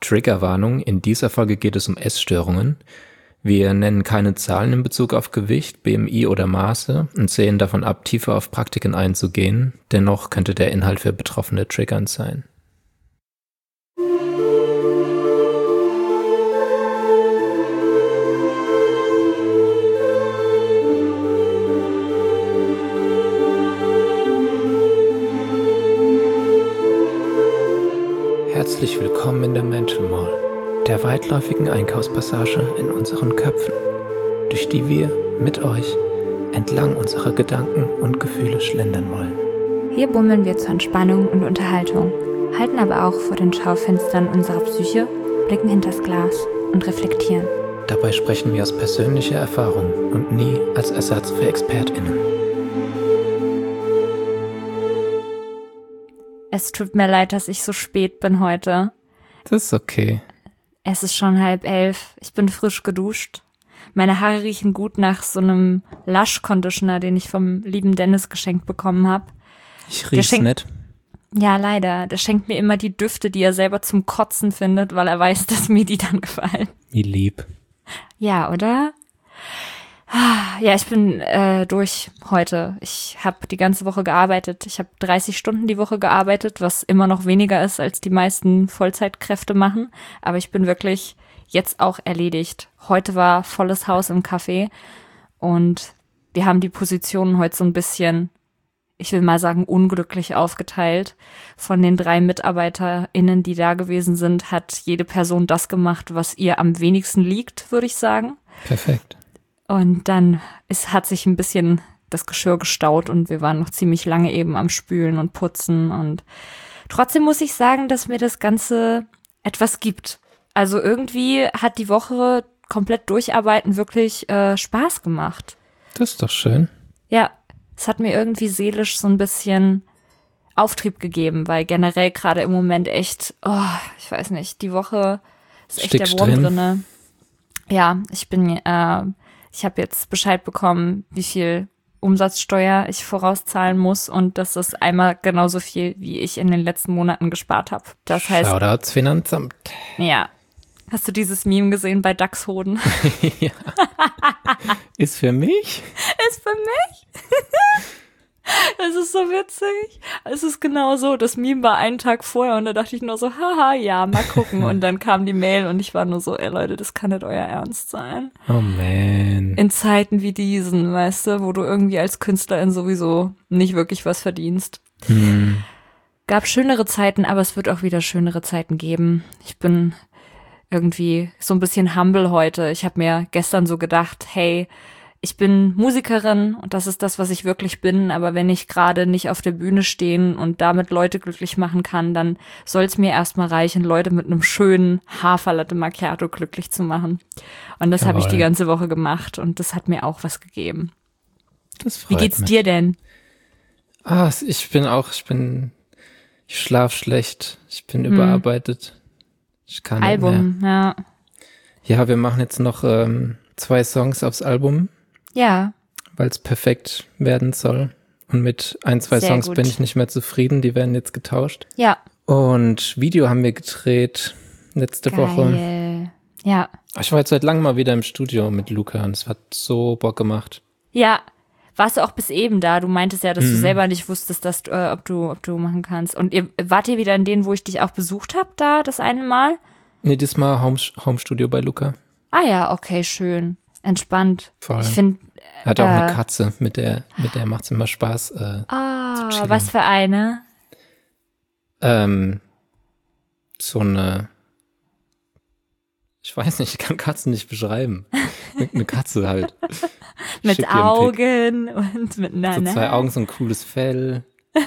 Triggerwarnung, in dieser Folge geht es um Essstörungen. Wir nennen keine Zahlen in Bezug auf Gewicht, BMI oder Maße und sehen davon ab, tiefer auf Praktiken einzugehen. Dennoch könnte der Inhalt für Betroffene triggernd sein. Herzlich willkommen in der Mental Mall, der weitläufigen Einkaufspassage in unseren Köpfen, durch die wir mit euch entlang unserer Gedanken und Gefühle schlendern wollen. Hier bummeln wir zur Entspannung und Unterhaltung, halten aber auch vor den Schaufenstern unserer Psyche, blicken hinters Glas und reflektieren. Dabei sprechen wir aus persönlicher Erfahrung und nie als Ersatz für ExpertInnen. Es tut mir leid, dass ich so spät bin heute. Das ist okay. Es ist schon 10:30. Ich bin frisch geduscht. Meine Haare riechen gut nach so einem Lush-Conditioner, den ich vom lieben Dennis geschenkt bekommen habe. Ich riech's nicht. Ja, leider. Der schenkt mir immer die Düfte, die er selber zum Kotzen findet, weil er weiß, dass mir die dann gefallen. Wie lieb. Ja, oder? Ja, ich bin durch heute. Ich habe die ganze Woche gearbeitet. Ich habe 30 Stunden die Woche gearbeitet, was immer noch weniger ist, als die meisten Vollzeitkräfte machen. Aber ich bin wirklich jetzt auch erledigt. Heute war volles Haus im Café und wir haben die Positionen heute so ein bisschen, ich will mal sagen, unglücklich aufgeteilt. Von den 3 MitarbeiterInnen, die da gewesen sind, hat jede Person das gemacht, was ihr am wenigsten liegt, würde ich sagen. Perfekt. Und dann hat sich ein bisschen das Geschirr gestaut und wir waren noch ziemlich lange eben am Spülen und Putzen. Und trotzdem muss ich sagen, dass mir das Ganze etwas gibt. Also irgendwie hat die Woche komplett durcharbeiten wirklich Spaß gemacht. Das ist doch schön. Ja, es hat mir irgendwie seelisch so ein bisschen Auftrieb gegeben, weil generell gerade im Moment echt, ich weiß nicht, die Woche ist echt der Wurm drinne. Ja, ich habe jetzt Bescheid bekommen, wie viel Umsatzsteuer ich vorauszahlen muss und das ist einmal genauso viel, wie ich in den letzten Monaten gespart habe. Das heißt, Shoutouts Finanzamt. Ja. Hast du dieses Meme gesehen bei Dachshoden? Ja. Ist für mich? Ist für mich? Das ist so witzig. Es ist genau so. Das Meme war einen Tag vorher und da dachte ich nur so, haha, ja, mal gucken. Und dann kam die Mail und ich war nur so, ey Leute, das kann nicht euer Ernst sein. Oh man. In Zeiten wie diesen, weißt du, wo du irgendwie als Künstlerin sowieso nicht wirklich was verdienst. Gab schönere Zeiten, aber es wird auch wieder schönere Zeiten geben. Ich bin irgendwie so ein bisschen humble heute. Ich habe mir gestern so gedacht, hey, ich bin Musikerin und das ist das, was ich wirklich bin, aber wenn ich gerade nicht auf der Bühne stehen und damit Leute glücklich machen kann, dann soll es mir erstmal reichen, Leute mit einem schönen Haferlatte Macchiato glücklich zu machen. Und das habe ich die ganze Woche gemacht und das hat mir auch was gegeben. Das freut Wie geht's mich. dir denn? Ich schlaf schlecht, ich bin überarbeitet. Ich kann Album, nicht mehr. ja. Ja, wir machen jetzt noch 2 Songs aufs Album. Ja. Weil es perfekt werden soll. Und mit 2 Sehr Songs gut. bin ich nicht mehr zufrieden, die werden jetzt getauscht. Ja. Und Video haben wir gedreht letzte Woche. Geil. Ja. Ich war jetzt seit langem mal wieder im Studio mit Luca und es hat so Bock gemacht. Ja. Warst du auch bis eben da? Du meintest ja, dass du selber nicht wusstest, dass ob du machen kannst. Und wart ihr wieder in denen, wo ich dich auch besucht habe, da das eine Mal? Nee, diesmal Home-Studio bei Luca. Ah ja, okay, schön. Entspannt. Voll. Ich finde. Er hat auch eine Katze, mit der macht es immer Spaß. Was für eine? So eine, ich weiß nicht, ich kann Katzen nicht beschreiben. Eine Katze halt. Mit Schick dir einen Pic. Augen und mit einer So 2 Nase. Augen, so ein cooles Fell.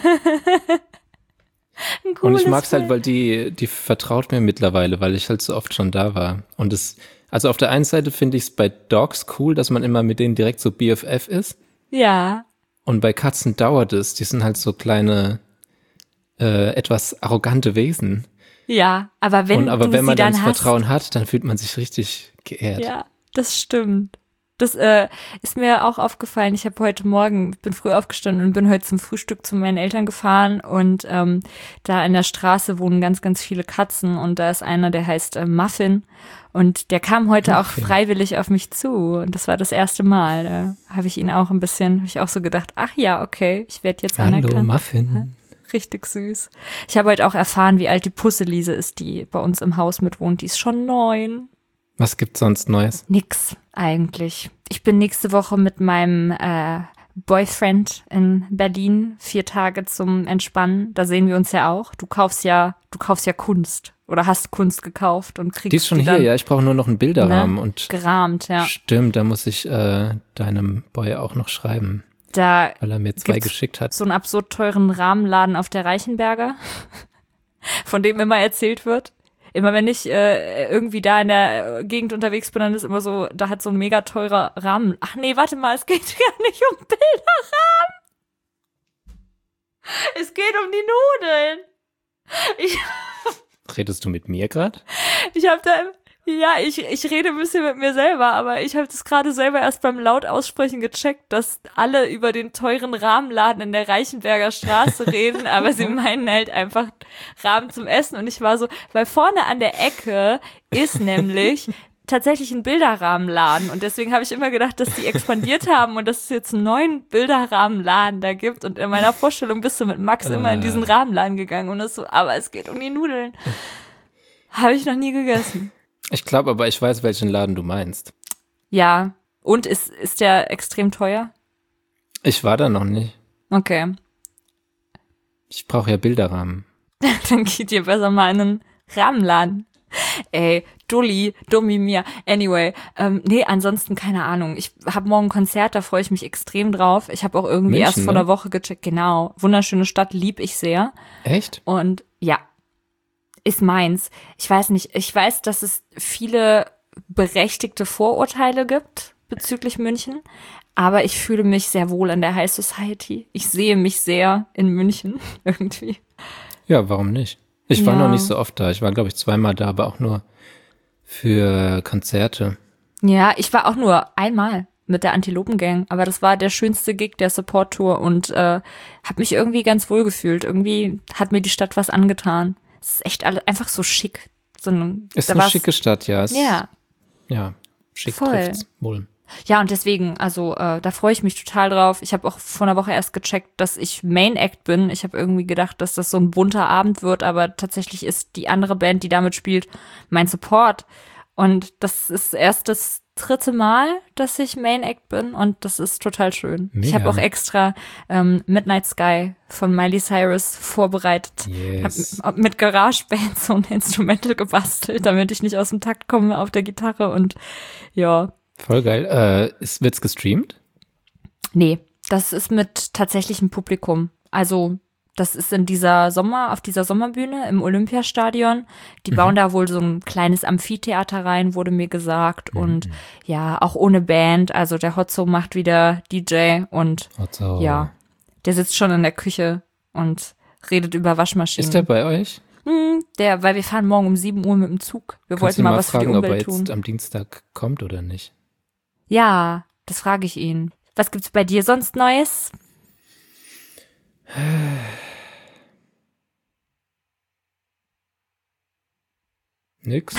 Ein Und cooles ich mag's halt, Bild. weil die vertraut mir mittlerweile, weil ich halt so oft schon da war. Und also auf der einen Seite finde ich es bei Dogs cool, dass man immer mit denen direkt so BFF ist. Ja. Und bei Katzen dauert es. Die sind halt so kleine, etwas arrogante Wesen. Ja, aber wenn Wenn du man sie dann dann das hast. Vertrauen hat, dann fühlt man sich richtig geehrt. Ja, das stimmt. Das ist mir auch aufgefallen. Ich bin früh aufgestanden und bin heute zum Frühstück zu meinen Eltern gefahren und da in der Straße wohnen ganz, ganz viele Katzen und da ist einer, der heißt Muffin und der kam heute auch freiwillig auf mich zu und das war das erste Mal. Da habe ich auch so gedacht, ach ja, okay, ich werde jetzt anerkannt. Hallo Muffin. Ja, richtig süß. Ich habe heute auch erfahren, wie alt die Pusselise ist, die bei uns im Haus mitwohnt. Die ist schon 9. Was gibt's sonst Neues? Nix eigentlich. Ich bin nächste Woche mit meinem Boyfriend in Berlin 4 Tage zum Entspannen. Da sehen wir uns ja auch. Du kaufst ja Kunst oder hast Kunst gekauft und kriegst die ist schon hier, ja. Ich brauche nur noch einen Bilderrahmen und gerahmt, ja. Stimmt, da muss ich deinem Boy auch noch schreiben, da weil er mir 2 geschickt hat. So einen absurd teuren Rahmenladen auf der Reichenberger, von dem immer erzählt wird. Immer wenn ich irgendwie da in der Gegend unterwegs bin, dann ist immer so, da hat so ein mega teurer Rahmen. Ach nee, warte mal, es geht gar nicht um Bilderrahmen. Es geht um die Nudeln. Redest du mit mir gerade? Ich rede ein bisschen mit mir selber, aber ich habe das gerade selber erst beim laut aussprechen gecheckt, dass alle über den teuren Rahmenladen in der Reichenberger Straße reden, aber sie meinen halt einfach Rahmen zum Essen und ich war so, weil vorne an der Ecke ist nämlich tatsächlich ein Bilderrahmenladen und deswegen habe ich immer gedacht, dass die expandiert haben und dass es jetzt einen neuen Bilderrahmenladen da gibt und in meiner Vorstellung bist du mit Max immer in diesen Rahmenladen gegangen und das so, aber es geht um die Nudeln. Habe ich noch nie gegessen. Ich glaube aber, ich weiß, welchen Laden du meinst. Ja, und ist der extrem teuer? Ich war da noch nicht. Okay. Ich brauche ja Bilderrahmen. Dann geht ihr besser mal in einen Rahmenladen. Ey, Dummi mir. Anyway, nee, ansonsten keine Ahnung. Ich habe morgen ein Konzert, da freue ich mich extrem drauf. Ich habe auch irgendwie München, erst vor einer Woche gecheckt. Genau, wunderschöne Stadt, lieb ich sehr. Echt? Und ja, ist meins. Ich weiß nicht, ich weiß, dass es viele berechtigte Vorurteile gibt bezüglich München, aber ich fühle mich sehr wohl in der High Society. Ich sehe mich sehr in München irgendwie. Ja, warum nicht? Ich war noch nicht so oft da. Ich war, glaube ich, 2-mal da, aber auch nur für Konzerte. Ja, ich war auch nur einmal mit der Antilopen-Gang, aber das war der schönste Gig der Support-Tour und habe mich irgendwie ganz wohl gefühlt. Irgendwie hat mir die Stadt was angetan. Es ist echt einfach so schick. Ist eine schicke Stadt, ja. Ja, schick voll. Trifft's wohl. Ja, und deswegen, also da freue ich mich total drauf. Ich habe auch vor einer Woche erst gecheckt, dass ich Main Act bin. Ich habe irgendwie gedacht, dass das so ein bunter Abend wird, aber tatsächlich ist die andere Band, die damit spielt, mein Support. Und das ist erst das 3. Mal, dass ich Main Act bin und das ist total schön. Mega. Ich habe auch extra Midnight Sky von Miley Cyrus vorbereitet. Yes. Hab mit GarageBand so ein Instrumental gebastelt, damit ich nicht aus dem Takt komme auf der Gitarre und ja. Voll geil. Wird's gestreamt? Nee, das ist mit tatsächlichem Publikum. Also das ist auf dieser Sommerbühne im Olympiastadion. Die bauen da wohl so ein kleines Amphitheater rein, wurde mir gesagt. Und ja, auch ohne Band. Also der Hotzo macht wieder DJ und Hotzo. Ja, der sitzt schon in der Küche und redet über Waschmaschinen. Ist der bei euch? Weil wir fahren morgen um 7 Uhr mit dem Zug. Wir wollten mal was fragen, für die Umwelt ob er tun. jetzt am Dienstag kommt oder nicht? Ja, das frage ich ihn. Was gibt's bei dir sonst Neues? Nix.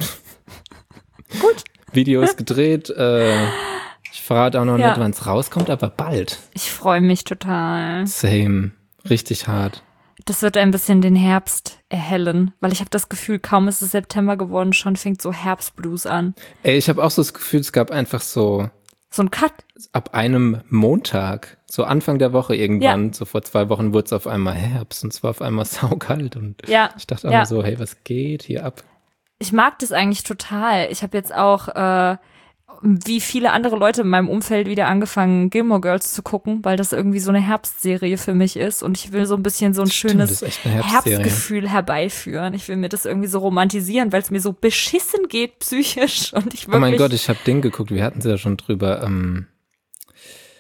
Gut. Videos gedreht. Ich verrate auch noch nicht, wann es rauskommt, aber bald. Ich freue mich total. Same. Richtig hart. Das wird ein bisschen den Herbst erhellen, weil ich habe das Gefühl, kaum ist es September geworden, schon fängt so Herbstblues an. Ey, ich habe auch so das Gefühl, es gab einfach so ein Cut. Ab einem Montag, so Anfang der Woche irgendwann, so vor 2 Wochen wurde es auf einmal Herbst und es war auf einmal saukalt und ich dachte immer so, hey, was geht hier ab? Ich mag das eigentlich total. Ich habe jetzt auch wie viele andere Leute in meinem Umfeld wieder angefangen, Gilmore Girls zu gucken, weil das irgendwie so eine Herbstserie für mich ist und ich will so ein bisschen so ein schönes Herbstgefühl herbeiführen. Ich will mir das irgendwie so romantisieren, weil es mir so beschissen geht psychisch und ich wirklich. Oh mein Gott, ich habe Ding geguckt, wir hatten es ja schon drüber.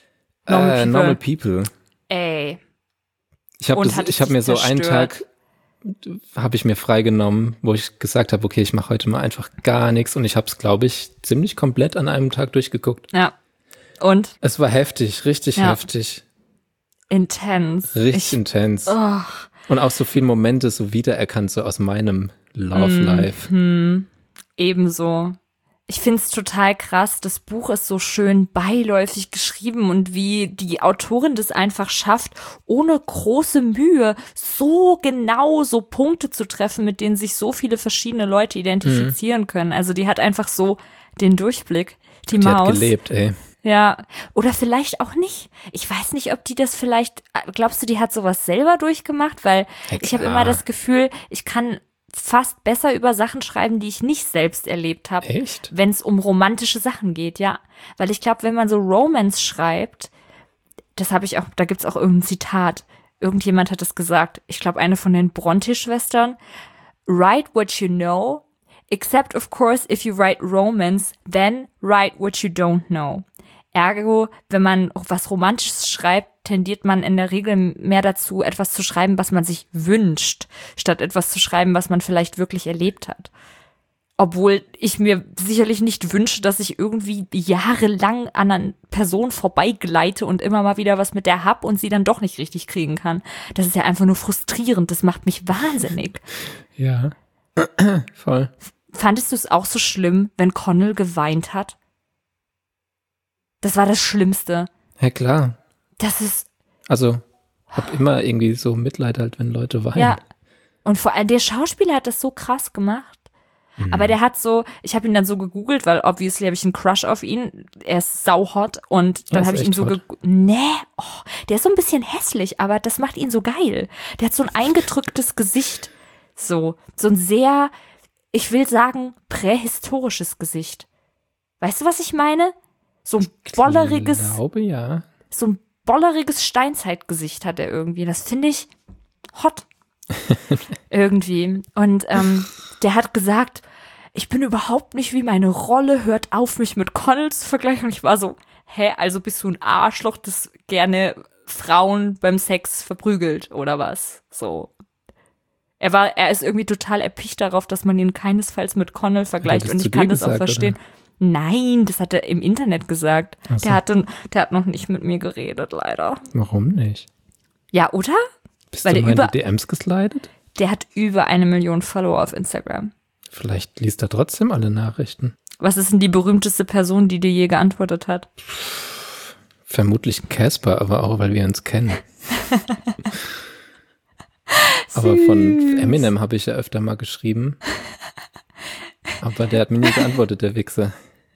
Normal People. Ey. Ich habe mir so einen Tag habe ich mir freigenommen, wo ich gesagt habe, okay, ich mache heute mal einfach gar nichts und ich habe es, glaube ich, ziemlich komplett an einem Tag durchgeguckt. Ja. Und? Es war heftig, richtig heftig. Intens. Richtig intens. Oh. Und auch so viele Momente so wiedererkannt, so aus meinem Love Life. Ebenso. Ich finde es total krass, das Buch ist so schön beiläufig geschrieben und wie die Autorin das einfach schafft, ohne große Mühe so genau so Punkte zu treffen, mit denen sich so viele verschiedene Leute identifizieren können. Also die hat einfach so den Durchblick, die Maus. Die hat gelebt, ey. Ja, oder vielleicht auch nicht. Ich weiß nicht, ob die das vielleicht, glaubst du, die hat sowas selber durchgemacht? Weil ich habe immer das Gefühl, ich kann fast besser über Sachen schreiben, die ich nicht selbst erlebt habe. Echt? Wenn es um romantische Sachen geht, ja. Weil ich glaube, wenn man so Romance schreibt, das habe ich auch, da gibt's auch irgendein Zitat. Irgendjemand hat das gesagt. Ich glaube, eine von den Bronte-Schwestern. Write what you know, except of course if you write romance, then write what you don't know. Ergo, wenn man was Romantisches schreibt, tendiert man in der Regel mehr dazu, etwas zu schreiben, was man sich wünscht, statt etwas zu schreiben, was man vielleicht wirklich erlebt hat. Obwohl ich mir sicherlich nicht wünsche, dass ich irgendwie jahrelang an einer Person vorbeigleite und immer mal wieder was mit der hab und sie dann doch nicht richtig kriegen kann. Das ist ja einfach nur frustrierend. Das macht mich wahnsinnig. Ja, voll. Fandest du es auch so schlimm, wenn Connell geweint hat? Das war das Schlimmste. Ja, klar. Das ist... Also, hab immer irgendwie so Mitleid halt, wenn Leute weinen. Ja, und vor allem der Schauspieler hat das so krass gemacht. Aber der hat so, ich habe ihn dann so gegoogelt, weil obviously habe ich einen Crush auf ihn. Er ist sauhot und dann habe ich ihn so gegoogelt. Der ist so ein bisschen hässlich, aber das macht ihn so geil. Der hat so ein eingedrücktes Gesicht. So ein sehr, ich will sagen, prähistorisches Gesicht. Weißt du, was ich meine? So ein bolleriges, ich glaube, ja. So ein bolleriges Steinzeitgesicht hat er irgendwie. Das finde ich hot. Irgendwie. Und der hat gesagt, ich bin überhaupt nicht wie meine Rolle, hört auf, mich mit Connell zu vergleichen. Und ich war so, also bist du ein Arschloch, das gerne Frauen beim Sex verprügelt oder was? So. Er ist irgendwie total erpicht darauf, dass man ihn keinesfalls mit Connell vergleicht. Und ich kann das auch verstehen. Oder? Nein, das hat er im Internet gesagt. So. Der hat noch nicht mit mir geredet, leider. Warum nicht? Ja, oder? Bist du mal in die DMs geslidet? Der hat über 1 Million Follower auf Instagram. Vielleicht liest er trotzdem alle Nachrichten. Was ist denn die berühmteste Person, die dir je geantwortet hat? Vermutlich Casper, aber auch, weil wir uns kennen. Aber von Eminem habe ich ja öfter mal geschrieben. Aber der hat mir nie geantwortet, der Wichser.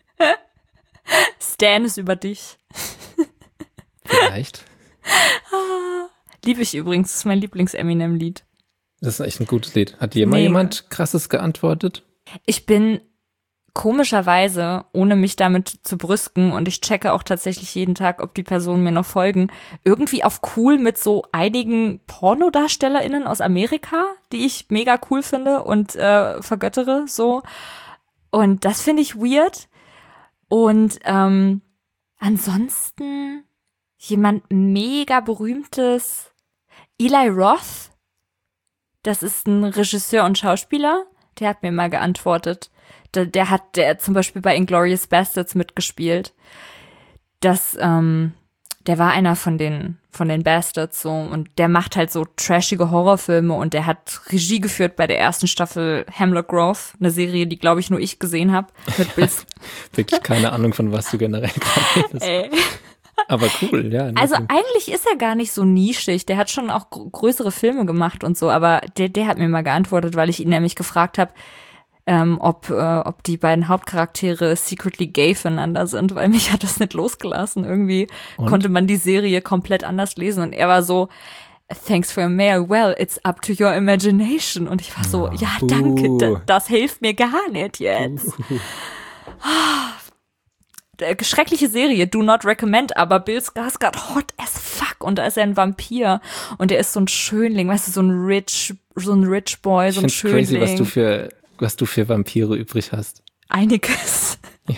Stan ist über dich. Vielleicht. Liebe ich übrigens, das ist mein Lieblings-Eminem-Lied. Das ist echt ein gutes Lied. Hat dir mal jemand Krasses geantwortet? Ich bin komischerweise, ohne mich damit zu brüsten, und ich checke auch tatsächlich jeden Tag, ob die Personen mir noch folgen, irgendwie auf cool mit so einigen PornodarstellerInnen aus Amerika, die ich mega cool finde und vergöttere, so. Und das finde ich weird. Und ansonsten jemand mega berühmtes, Eli Roth, das ist ein Regisseur und Schauspieler, der hat mir mal geantwortet. Der hat zum Beispiel bei Inglourious Basterds mitgespielt. Der war einer von den Bastards so und der macht halt so trashige Horrorfilme und der hat Regie geführt bei der ersten Staffel Hemlock Grove, eine Serie, die glaube ich nur ich gesehen habe. Wirklich keine Ahnung, von was du generell gerade redest. Aber cool, ja. Also eigentlich ist er gar nicht so nischig. Der hat schon auch größere Filme gemacht und so, aber der hat mir mal geantwortet, weil ich ihn nämlich gefragt habe, ob die beiden Hauptcharaktere secretly gay füreinander sind, weil mich hat das nicht losgelassen. Irgendwie konnte man die Serie komplett anders lesen und er war so, thanks for your mail, well, it's up to your imagination. Und ich war so, ja, danke, das hilft mir gar nicht jetzt. Schreckliche Serie, do not recommend, aber Bill Skarsgård hot as fuck und da ist er ein Vampir und er ist so ein Schönling, weißt du, so ein Rich Boy, so ein Schönling. Crazy, was du für Vampire übrig hast. Einiges. Ja,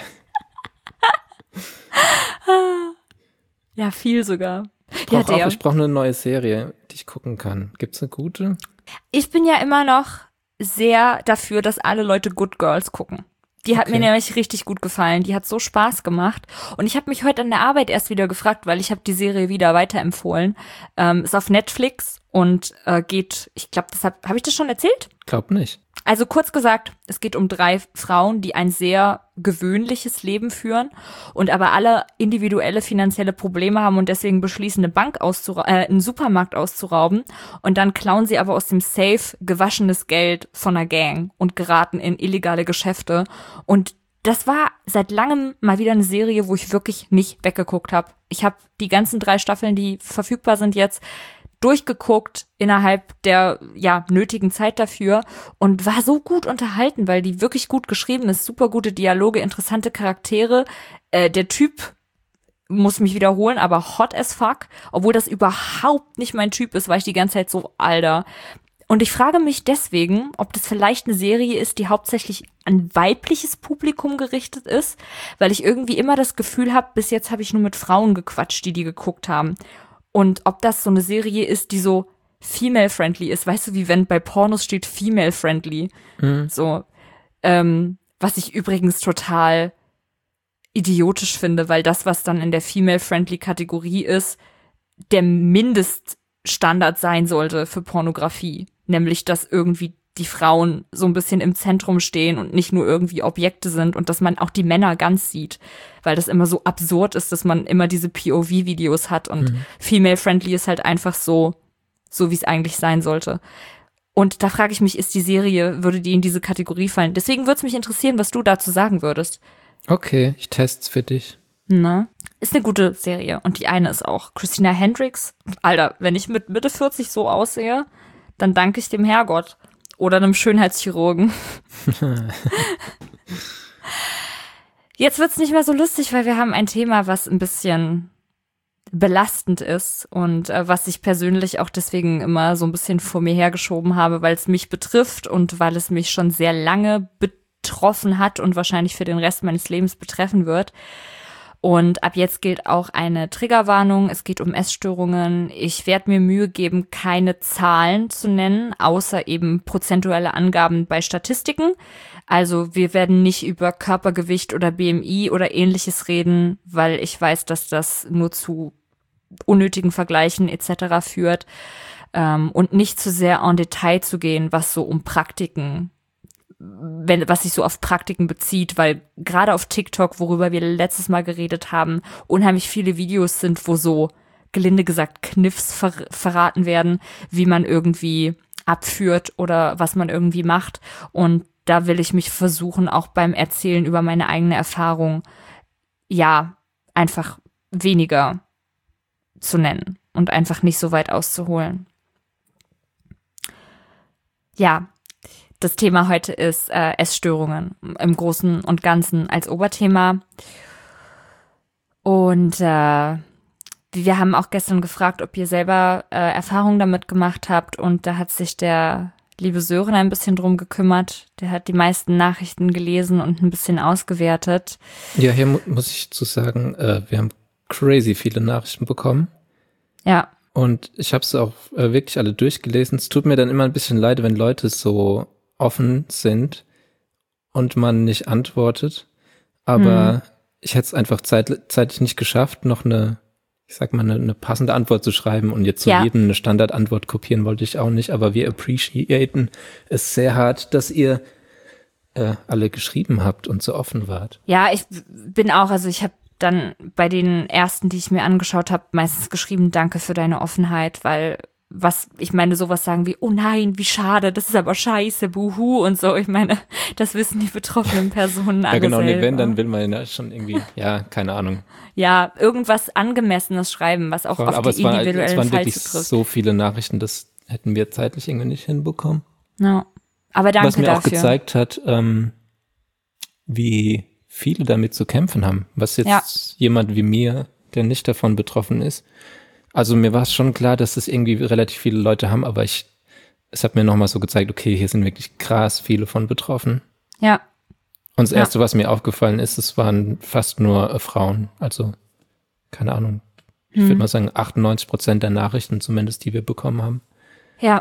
ja viel sogar. Ich brauche eine neue Serie, die ich gucken kann. Gibt's eine gute? Ich bin ja immer noch sehr dafür, dass alle Leute Good Girls gucken. Die hat mir nämlich richtig gut gefallen. Die hat so Spaß gemacht. Und ich habe mich heute an der Arbeit erst wieder gefragt, weil ich habe die Serie wieder weiterempfohlen. Ist auf Netflix und geht, ich glaube, hab ich das schon erzählt? Glaub nicht. Also kurz gesagt, es geht um 3 Frauen, die ein sehr gewöhnliches Leben führen und aber alle individuelle finanzielle Probleme haben und deswegen beschließen, einen Supermarkt auszurauben. Und dann klauen sie aber aus dem Safe gewaschenes Geld von einer Gang und geraten in illegale Geschäfte. Und das war seit langem mal wieder eine Serie, wo ich wirklich nicht weggeguckt habe. Ich habe die ganzen 3 Staffeln, die verfügbar sind jetzt, durchgeguckt innerhalb der nötigen Zeit dafür und war so gut unterhalten, weil die wirklich gut geschrieben ist, super gute Dialoge, interessante Charaktere. Der Typ muss mich wiederholen, aber hot as fuck, obwohl das überhaupt nicht mein Typ ist, war ich die ganze Zeit so, Alter. Und ich frage mich deswegen, ob das vielleicht eine Serie ist, die hauptsächlich an weibliches Publikum gerichtet ist, weil ich irgendwie immer das Gefühl habe, bis jetzt habe ich nur mit Frauen gequatscht, die geguckt haben. Und ob das so eine Serie ist, die so female-friendly ist. Weißt du, wie wenn bei Pornos steht female-friendly. So, was ich übrigens total idiotisch finde, weil das, was dann in der female-friendly Kategorie ist, der Mindeststandard sein sollte für Pornografie. Nämlich, dass irgendwie die Frauen so ein bisschen im Zentrum stehen und nicht nur irgendwie Objekte sind und dass man auch die Männer ganz sieht, weil das immer so absurd ist, dass man immer diese POV-Videos hat und female-friendly ist halt einfach so wie es eigentlich sein sollte. Und da frage ich mich, würde die in diese Kategorie fallen? Deswegen würde es mich interessieren, was du dazu sagen würdest. Okay, ich test's für dich. Na, ist eine gute Serie und die eine ist auch Christina Hendricks. Alter, wenn ich mit Mitte 40 so aussehe, dann danke ich dem Herrgott. Oder einem Schönheitschirurgen. Jetzt wird's nicht mehr so lustig, weil wir haben ein Thema, was ein bisschen belastend ist und was ich persönlich auch deswegen immer so ein bisschen vor mir hergeschoben habe, weil es mich betrifft und weil es mich schon sehr lange betroffen hat und wahrscheinlich für den Rest meines Lebens betreffen wird. Und ab jetzt gilt auch eine Triggerwarnung. Es geht um Essstörungen. Ich werde mir Mühe geben, keine Zahlen zu nennen, außer eben prozentuelle Angaben bei Statistiken. Also wir werden nicht über Körpergewicht oder BMI oder Ähnliches reden, weil ich weiß, dass das nur zu unnötigen Vergleichen etc. führt. Und nicht zu sehr en Detail zu gehen, was so um Praktiken was sich so auf Praktiken bezieht, weil gerade auf TikTok, worüber wir letztes Mal geredet haben, unheimlich viele Videos sind, wo so, gelinde gesagt, Kniffs verraten werden, wie man irgendwie abführt oder was man irgendwie macht. Und da will ich mich versuchen, auch beim Erzählen über meine eigene Erfahrung, einfach weniger zu nennen und einfach nicht so weit auszuholen. Ja, das Thema heute ist Essstörungen im Großen und Ganzen als Oberthema. Und wir haben auch gestern gefragt, ob ihr selber Erfahrungen damit gemacht habt. Und da hat sich der liebe Sören ein bisschen drum gekümmert. Der hat die meisten Nachrichten gelesen und ein bisschen ausgewertet. Ja, hier muss ich zu sagen, wir haben crazy viele Nachrichten bekommen. Ja. Und ich habe es auch wirklich alle durchgelesen. Es tut mir dann immer ein bisschen leid, wenn Leute so offen sind und man nicht antwortet. Aber ich hätte es einfach zeitlich nicht geschafft, noch eine passende Antwort zu schreiben. Und jetzt zu jedem eine Standardantwort kopieren wollte ich auch nicht. Aber wir appreciaten es sehr hart, dass ihr alle geschrieben habt und so offen wart. Ja, ich bin auch, also ich habe dann bei den ersten, die ich mir angeschaut habe, meistens geschrieben, danke für deine Offenheit, weil sowas sagen wie, oh nein, wie schade, das ist aber scheiße, buhu und so. Ich meine, das wissen die betroffenen Personen alle Ja, genau, selber. Wenn, dann will man ja schon irgendwie, keine Ahnung. Ja, irgendwas Angemessenes schreiben, was auch auf die individuellen es waren Fall wirklich zutrifft. so viele Nachrichten, das hätten wir zeitlich irgendwie nicht hinbekommen. Ja, aber danke was mir dafür. auch gezeigt hat, wie viele damit zu kämpfen haben. Was jetzt jemand wie mir, der nicht davon betroffen ist. Also mir war es schon klar, dass es irgendwie relativ viele Leute haben, aber es hat mir nochmal so gezeigt, okay, hier sind wirklich krass viele von betroffen. Ja. Und das Erste, was mir aufgefallen ist, es waren fast nur Frauen. Also, keine Ahnung. Ich würde mal sagen, 98% der Nachrichten zumindest, die wir bekommen haben. Ja,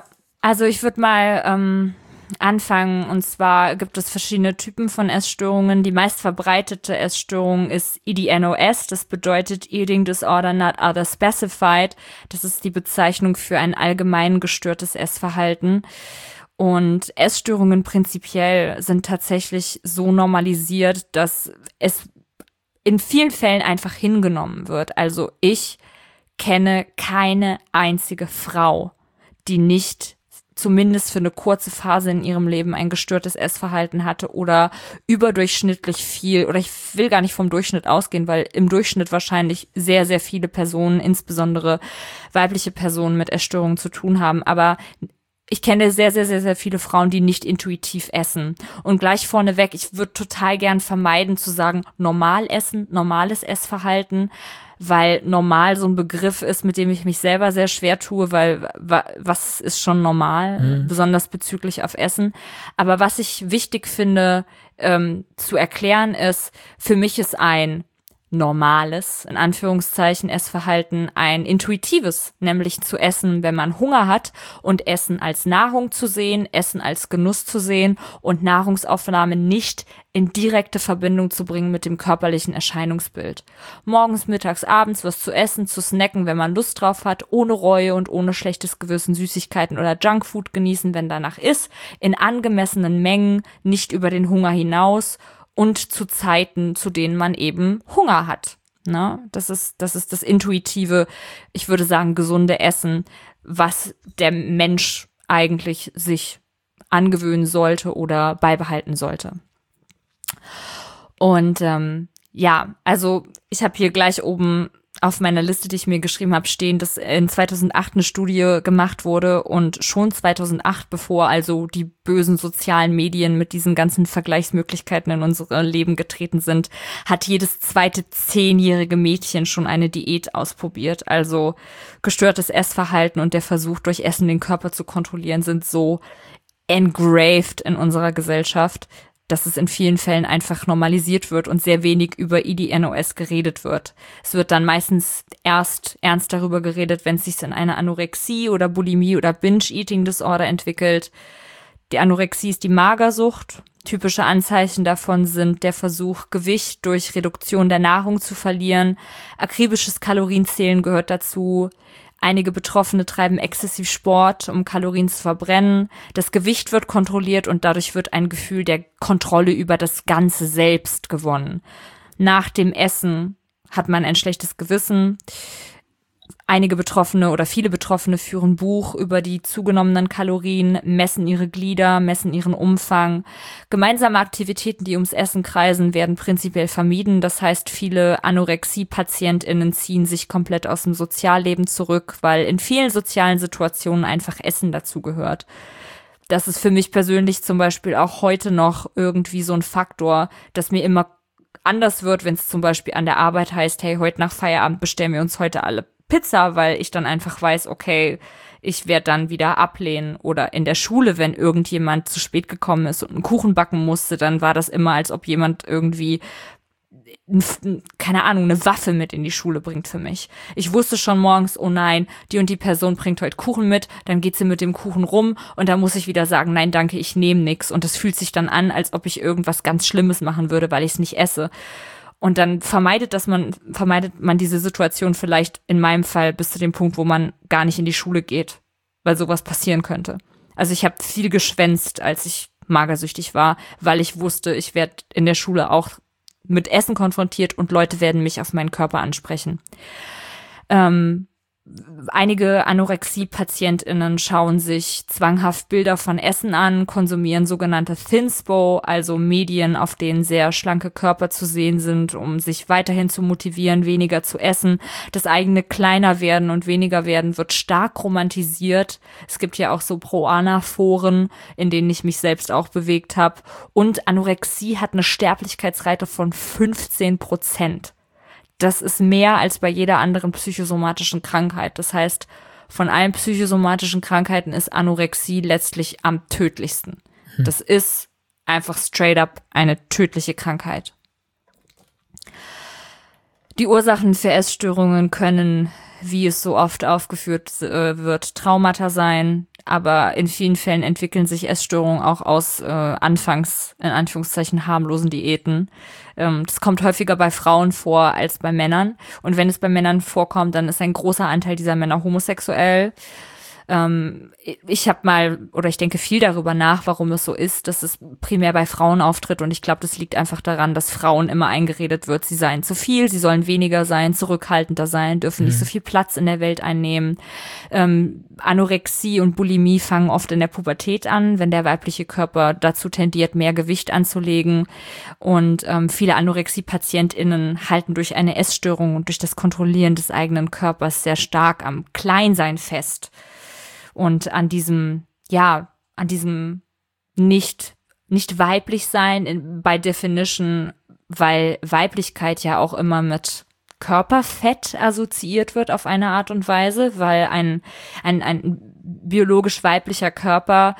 Also ich würde mal anfangen, und zwar gibt es verschiedene Typen von Essstörungen. Die meist verbreitete Essstörung ist EDNOS, das bedeutet Eating Disorder Not Other Specified. Das ist die Bezeichnung für ein allgemein gestörtes Essverhalten. Und Essstörungen prinzipiell sind tatsächlich so normalisiert, dass es in vielen Fällen einfach hingenommen wird. Also ich kenne keine einzige Frau, die nicht zumindest für eine kurze Phase in ihrem Leben ein gestörtes Essverhalten hatte oder überdurchschnittlich viel, oder ich will gar nicht vom Durchschnitt ausgehen, weil im Durchschnitt wahrscheinlich sehr, sehr viele Personen, insbesondere weibliche Personen mit Essstörungen zu tun haben, aber ich kenne sehr, sehr, sehr, sehr viele Frauen, die nicht intuitiv essen. Und gleich vorneweg, ich würde total gern vermeiden zu sagen, normal essen, normales Essverhalten, weil normal so ein Begriff ist, mit dem ich mich selber sehr schwer tue, weil was ist schon normal, besonders bezüglich auf Essen. Aber was ich wichtig finde zu erklären ist, für mich ist ein normales, in Anführungszeichen, Essverhalten ein intuitives, nämlich zu essen, wenn man Hunger hat und Essen als Nahrung zu sehen, Essen als Genuss zu sehen und Nahrungsaufnahme nicht in direkte Verbindung zu bringen mit dem körperlichen Erscheinungsbild. Morgens, mittags, abends was zu essen, zu snacken, wenn man Lust drauf hat, ohne Reue und ohne schlechtes Gewissen Süßigkeiten oder Junkfood genießen, wenn danach ist, in angemessenen Mengen, nicht über den Hunger hinaus und zu Zeiten, zu denen man eben Hunger hat. Ne? Das ist das intuitive, ich würde sagen, gesunde Essen, was der Mensch eigentlich sich angewöhnen sollte oder beibehalten sollte. Und also ich habe hier gleich oben auf meiner Liste, die ich mir geschrieben habe, stehen, dass in 2008 eine Studie gemacht wurde und schon 2008, bevor also die bösen sozialen Medien mit diesen ganzen Vergleichsmöglichkeiten in unser Leben getreten sind, hat jedes zweite 10-jährige Mädchen schon eine Diät ausprobiert. Also gestörtes Essverhalten und der Versuch, durch Essen den Körper zu kontrollieren, sind so engraved in unserer Gesellschaft, dass es in vielen Fällen einfach normalisiert wird und sehr wenig über EDNOS geredet wird. Es wird dann meistens erst ernst darüber geredet, wenn es sich in eine Anorexie oder Bulimie oder Binge-Eating-Disorder entwickelt. Die Anorexie ist die Magersucht. Typische Anzeichen davon sind der Versuch, Gewicht durch Reduktion der Nahrung zu verlieren. Akribisches Kalorienzählen gehört dazu. Einige Betroffene treiben exzessiv Sport, um Kalorien zu verbrennen. Das Gewicht wird kontrolliert und dadurch wird ein Gefühl der Kontrolle über das ganze Selbst gewonnen. Nach dem Essen hat man ein schlechtes Gewissen. Einige Betroffene oder viele Betroffene führen Buch über die zugenommenen Kalorien, messen ihre Glieder, messen ihren Umfang. Gemeinsame Aktivitäten, die ums Essen kreisen, werden prinzipiell vermieden. Das heißt, viele Anorexie-PatientInnen ziehen sich komplett aus dem Sozialleben zurück, weil in vielen sozialen Situationen einfach Essen dazugehört. Das ist für mich persönlich zum Beispiel auch heute noch irgendwie so ein Faktor, dass mir immer anders wird, wenn es zum Beispiel an der Arbeit heißt, hey, heute nach Feierabend bestellen wir uns heute alle Pizza, weil ich dann einfach weiß, okay, ich werde dann wieder ablehnen. Oder in der Schule, wenn irgendjemand zu spät gekommen ist und einen Kuchen backen musste, dann war das immer, als ob jemand irgendwie, keine Ahnung, eine Waffe mit in die Schule bringt für mich. Ich wusste schon morgens, oh nein, die und die Person bringt heute Kuchen mit, dann geht sie mit dem Kuchen rum und dann muss ich wieder sagen, nein, danke, ich nehme nix. Und das fühlt sich dann an, als ob ich irgendwas ganz Schlimmes machen würde, weil ich es nicht esse. Und dann vermeidet man diese Situation vielleicht in meinem Fall bis zu dem Punkt, wo man gar nicht in die Schule geht, weil sowas passieren könnte. Also ich habe viel geschwänzt, als ich magersüchtig war, weil ich wusste, ich werde in der Schule auch mit Essen konfrontiert und Leute werden mich auf meinen Körper ansprechen. Einige Anorexie-PatientInnen schauen sich zwanghaft Bilder von Essen an, konsumieren sogenannte Thinspo, also Medien, auf denen sehr schlanke Körper zu sehen sind, um sich weiterhin zu motivieren, weniger zu essen. Das eigene kleiner werden und weniger werden wird stark romantisiert. Es gibt ja auch so Pro-Ana-Foren, in denen ich mich selbst auch bewegt habe. Und Anorexie hat eine Sterblichkeitsrate von 15%. Das ist mehr als bei jeder anderen psychosomatischen Krankheit. Das heißt, von allen psychosomatischen Krankheiten ist Anorexie letztlich am tödlichsten. Das ist einfach straight up eine tödliche Krankheit. Die Ursachen für Essstörungen können, wie es so oft aufgeführt wird, Traumata sein, Aber in vielen Fällen entwickeln sich Essstörungen auch aus anfangs, in Anführungszeichen, harmlosen Diäten. Das kommt häufiger bei Frauen vor als bei Männern. Und wenn es bei Männern vorkommt, dann ist ein großer Anteil dieser Männer homosexuell. Ich denke viel darüber nach, warum es so ist, dass es primär bei Frauen auftritt, und ich glaube, das liegt einfach daran, dass Frauen immer eingeredet wird, sie seien zu viel, sie sollen weniger sein, zurückhaltender sein, dürfen nicht so viel Platz in der Welt einnehmen. Anorexie und Bulimie fangen oft in der Pubertät an, wenn der weibliche Körper dazu tendiert, mehr Gewicht anzulegen, und viele Anorexie-PatientInnen halten durch eine Essstörung und durch das Kontrollieren des eigenen Körpers sehr stark am Kleinsein fest. Und an diesem nicht weiblich sein by definition, weil Weiblichkeit ja auch immer mit Körperfett assoziiert wird auf eine Art und Weise, weil ein biologisch weiblicher Körper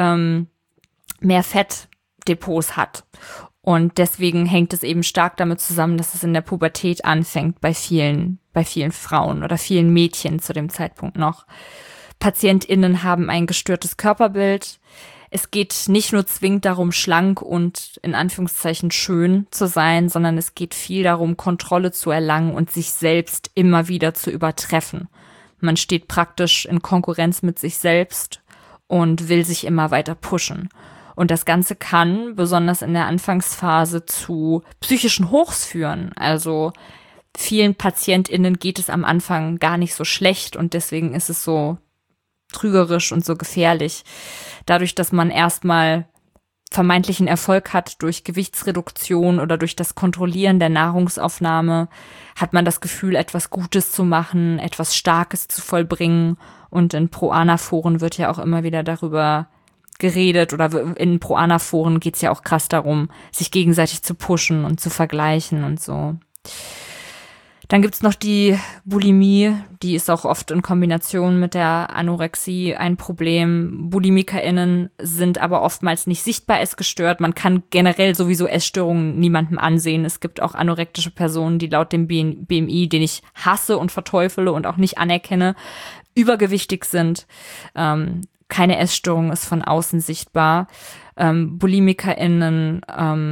mehr Fettdepots hat. Und deswegen hängt es eben stark damit zusammen, dass es in der Pubertät anfängt bei vielen Frauen oder vielen Mädchen zu dem Zeitpunkt noch. PatientInnen haben ein gestörtes Körperbild. Es geht nicht nur zwingend darum, schlank und in Anführungszeichen schön zu sein, sondern es geht viel darum, Kontrolle zu erlangen und sich selbst immer wieder zu übertreffen. Man steht praktisch in Konkurrenz mit sich selbst und will sich immer weiter pushen. Und das Ganze kann, besonders in der Anfangsphase, zu psychischen Hochs führen. Also vielen PatientInnen geht es am Anfang gar nicht so schlecht, und deswegen ist es so trügerisch und so gefährlich. Dadurch, dass man erstmal vermeintlichen Erfolg hat durch Gewichtsreduktion oder durch das Kontrollieren der Nahrungsaufnahme, hat man das Gefühl, etwas Gutes zu machen, etwas Starkes zu vollbringen. Und in Pro-Ana-Foren wird ja auch immer wieder darüber geredet, oder in Pro-Ana-Foren geht es ja auch krass darum, sich gegenseitig zu pushen und zu vergleichen und so. Dann gibt's noch die Bulimie, die ist auch oft in Kombination mit der Anorexie ein Problem. BulimikerInnen sind aber oftmals nicht sichtbar essgestört. Man kann generell sowieso Essstörungen niemandem ansehen. Es gibt auch anorektische Personen, die laut dem BMI, den ich hasse und verteufele und auch nicht anerkenne, übergewichtig sind. Keine Essstörung ist von außen sichtbar. BulimikerInnen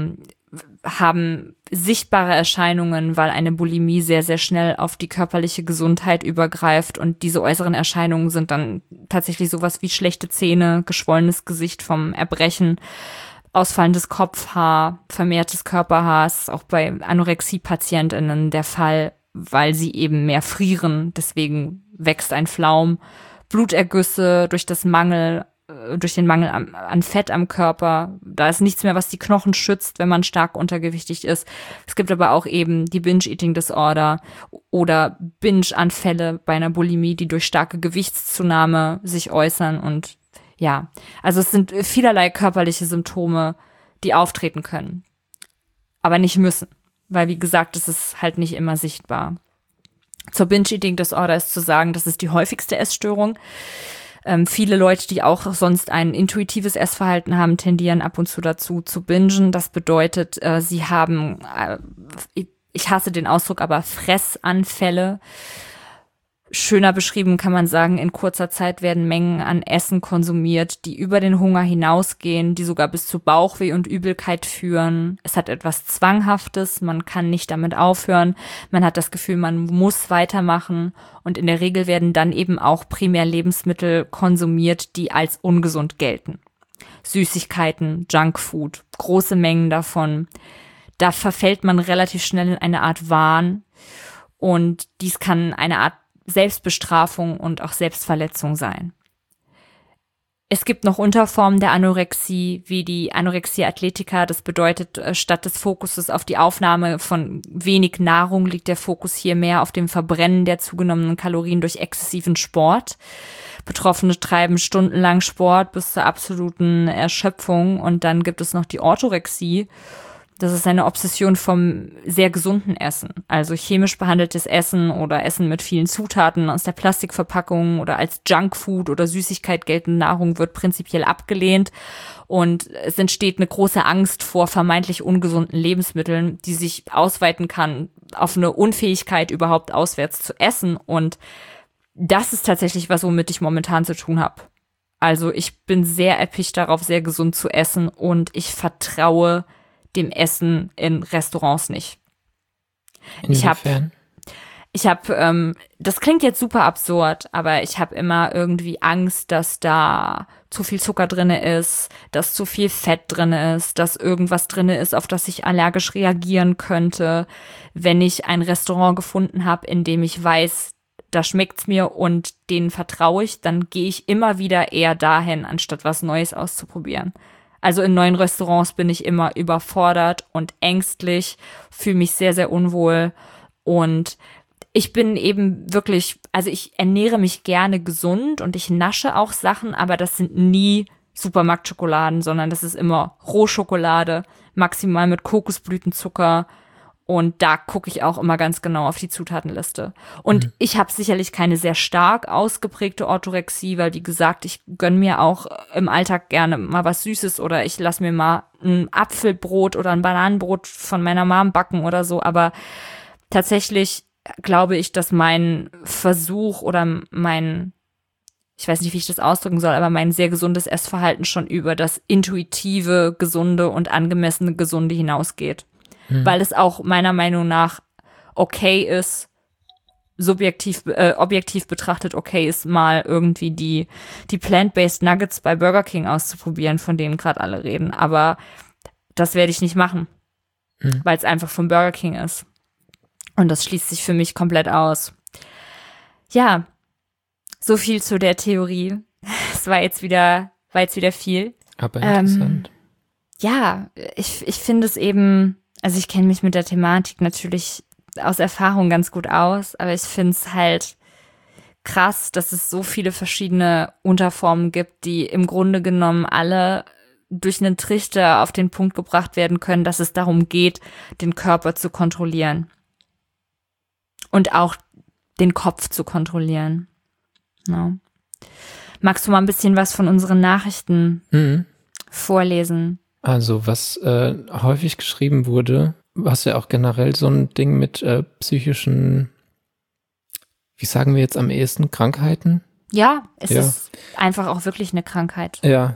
haben sichtbare Erscheinungen, weil eine Bulimie sehr, sehr schnell auf die körperliche Gesundheit übergreift, und diese äußeren Erscheinungen sind dann tatsächlich sowas wie schlechte Zähne, geschwollenes Gesicht vom Erbrechen, ausfallendes Kopfhaar, vermehrtes Körperhaar. Das ist auch bei Anorexie-PatientInnen der Fall, weil sie eben mehr frieren, deswegen wächst ein Flaum. Blutergüsse durch den Mangel an Fett am Körper. Da ist nichts mehr, was die Knochen schützt, wenn man stark untergewichtig ist. Es gibt aber auch eben die Binge-Eating-Disorder oder Binge-Anfälle bei einer Bulimie, die durch starke Gewichtszunahme sich äußern. Und ja, also es sind vielerlei körperliche Symptome, die auftreten können, aber nicht müssen, weil, wie gesagt, es ist halt nicht immer sichtbar. Zur Binge-Eating-Disorder ist zu sagen, das ist die häufigste Essstörung. Viele Leute, die auch sonst ein intuitives Essverhalten haben, tendieren ab und zu dazu zu bingen. Das bedeutet, sie haben, ich hasse den Ausdruck, aber Fressanfälle. Schöner beschrieben kann man sagen, in kurzer Zeit werden Mengen an Essen konsumiert, die über den Hunger hinausgehen, die sogar bis zu Bauchweh und Übelkeit führen. Es hat etwas Zwanghaftes, man kann nicht damit aufhören, man hat das Gefühl, man muss weitermachen, und in der Regel werden dann eben auch primär Lebensmittel konsumiert, die als ungesund gelten. Süßigkeiten, Junkfood, große Mengen davon. Da verfällt man relativ schnell in eine Art Wahn, und dies kann eine Art Selbstbestrafung und auch Selbstverletzung sein. Es gibt noch Unterformen der Anorexie, wie die Anorexia atletica. Das bedeutet, statt des Fokuses auf die Aufnahme von wenig Nahrung liegt der Fokus hier mehr auf dem Verbrennen der zugenommenen Kalorien durch exzessiven Sport. Betroffene treiben stundenlang Sport bis zur absoluten Erschöpfung. Und dann gibt es noch die Orthorexie. Das ist eine Obsession vom sehr gesunden Essen, also chemisch behandeltes Essen oder Essen mit vielen Zutaten aus der Plastikverpackung oder als Junkfood oder Süßigkeit geltende Nahrung wird prinzipiell abgelehnt, und es entsteht eine große Angst vor vermeintlich ungesunden Lebensmitteln, die sich ausweiten kann auf eine Unfähigkeit, überhaupt auswärts zu essen, und das ist tatsächlich was, womit ich momentan zu tun habe. Also ich bin sehr erpicht darauf, sehr gesund zu essen und ich vertraue dem Essen in Restaurants nicht. Inwiefern? Ich habe, das klingt jetzt super absurd, aber ich habe immer irgendwie Angst, dass da zu viel Zucker drinne ist, dass zu viel Fett drinne ist, dass irgendwas drinne ist, auf das ich allergisch reagieren könnte. Wenn ich ein Restaurant gefunden habe, in dem ich weiß, da schmeckt's mir und denen vertraue ich, dann gehe ich immer wieder eher dahin, anstatt was Neues auszuprobieren. Also in neuen Restaurants bin ich immer überfordert und ängstlich, fühle mich sehr, sehr unwohl und ich bin eben wirklich, also ich ernähre mich gerne gesund und ich nasche auch Sachen, aber das sind nie Supermarktschokoladen, sondern das ist immer Rohschokolade, maximal mit Kokosblütenzucker und da gucke ich auch immer ganz genau auf die Zutatenliste. Und ich habe sicherlich keine sehr stark ausgeprägte Orthorexie, weil wie gesagt, ich gönn mir auch im Alltag gerne mal was Süßes oder ich lasse mir mal ein Apfelbrot oder ein Bananenbrot von meiner Mom backen oder so, aber tatsächlich glaube ich, dass mein Versuch oder ich weiß nicht, wie ich das ausdrücken soll, aber mein sehr gesundes Essverhalten schon über das intuitive, gesunde und angemessene Gesunde hinausgeht. Weil es auch meiner Meinung nach okay ist, objektiv betrachtet okay ist, mal irgendwie die Plant-Based Nuggets bei Burger King auszuprobieren, von denen gerade alle reden. Aber das werde ich nicht machen, weil es einfach vom Burger King ist. Und das schließt sich für mich komplett aus. Ja, so viel zu der Theorie. Es war jetzt wieder viel. Aber interessant. Ja, ich finde es eben, also ich kenne mich mit der Thematik natürlich aus Erfahrung ganz gut aus, aber ich finde es halt krass, dass es so viele verschiedene Unterformen gibt, die im Grunde genommen alle durch einen Trichter auf den Punkt gebracht werden können, dass es darum geht, den Körper zu kontrollieren. Und auch den Kopf zu kontrollieren. No. Magst du mal ein bisschen was von unseren Nachrichten vorlesen? Also was häufig geschrieben wurde, was ja auch generell so ein Ding mit psychischen, wie sagen wir jetzt am ehesten, Krankheiten? Ja, es ist einfach auch wirklich eine Krankheit. Ja,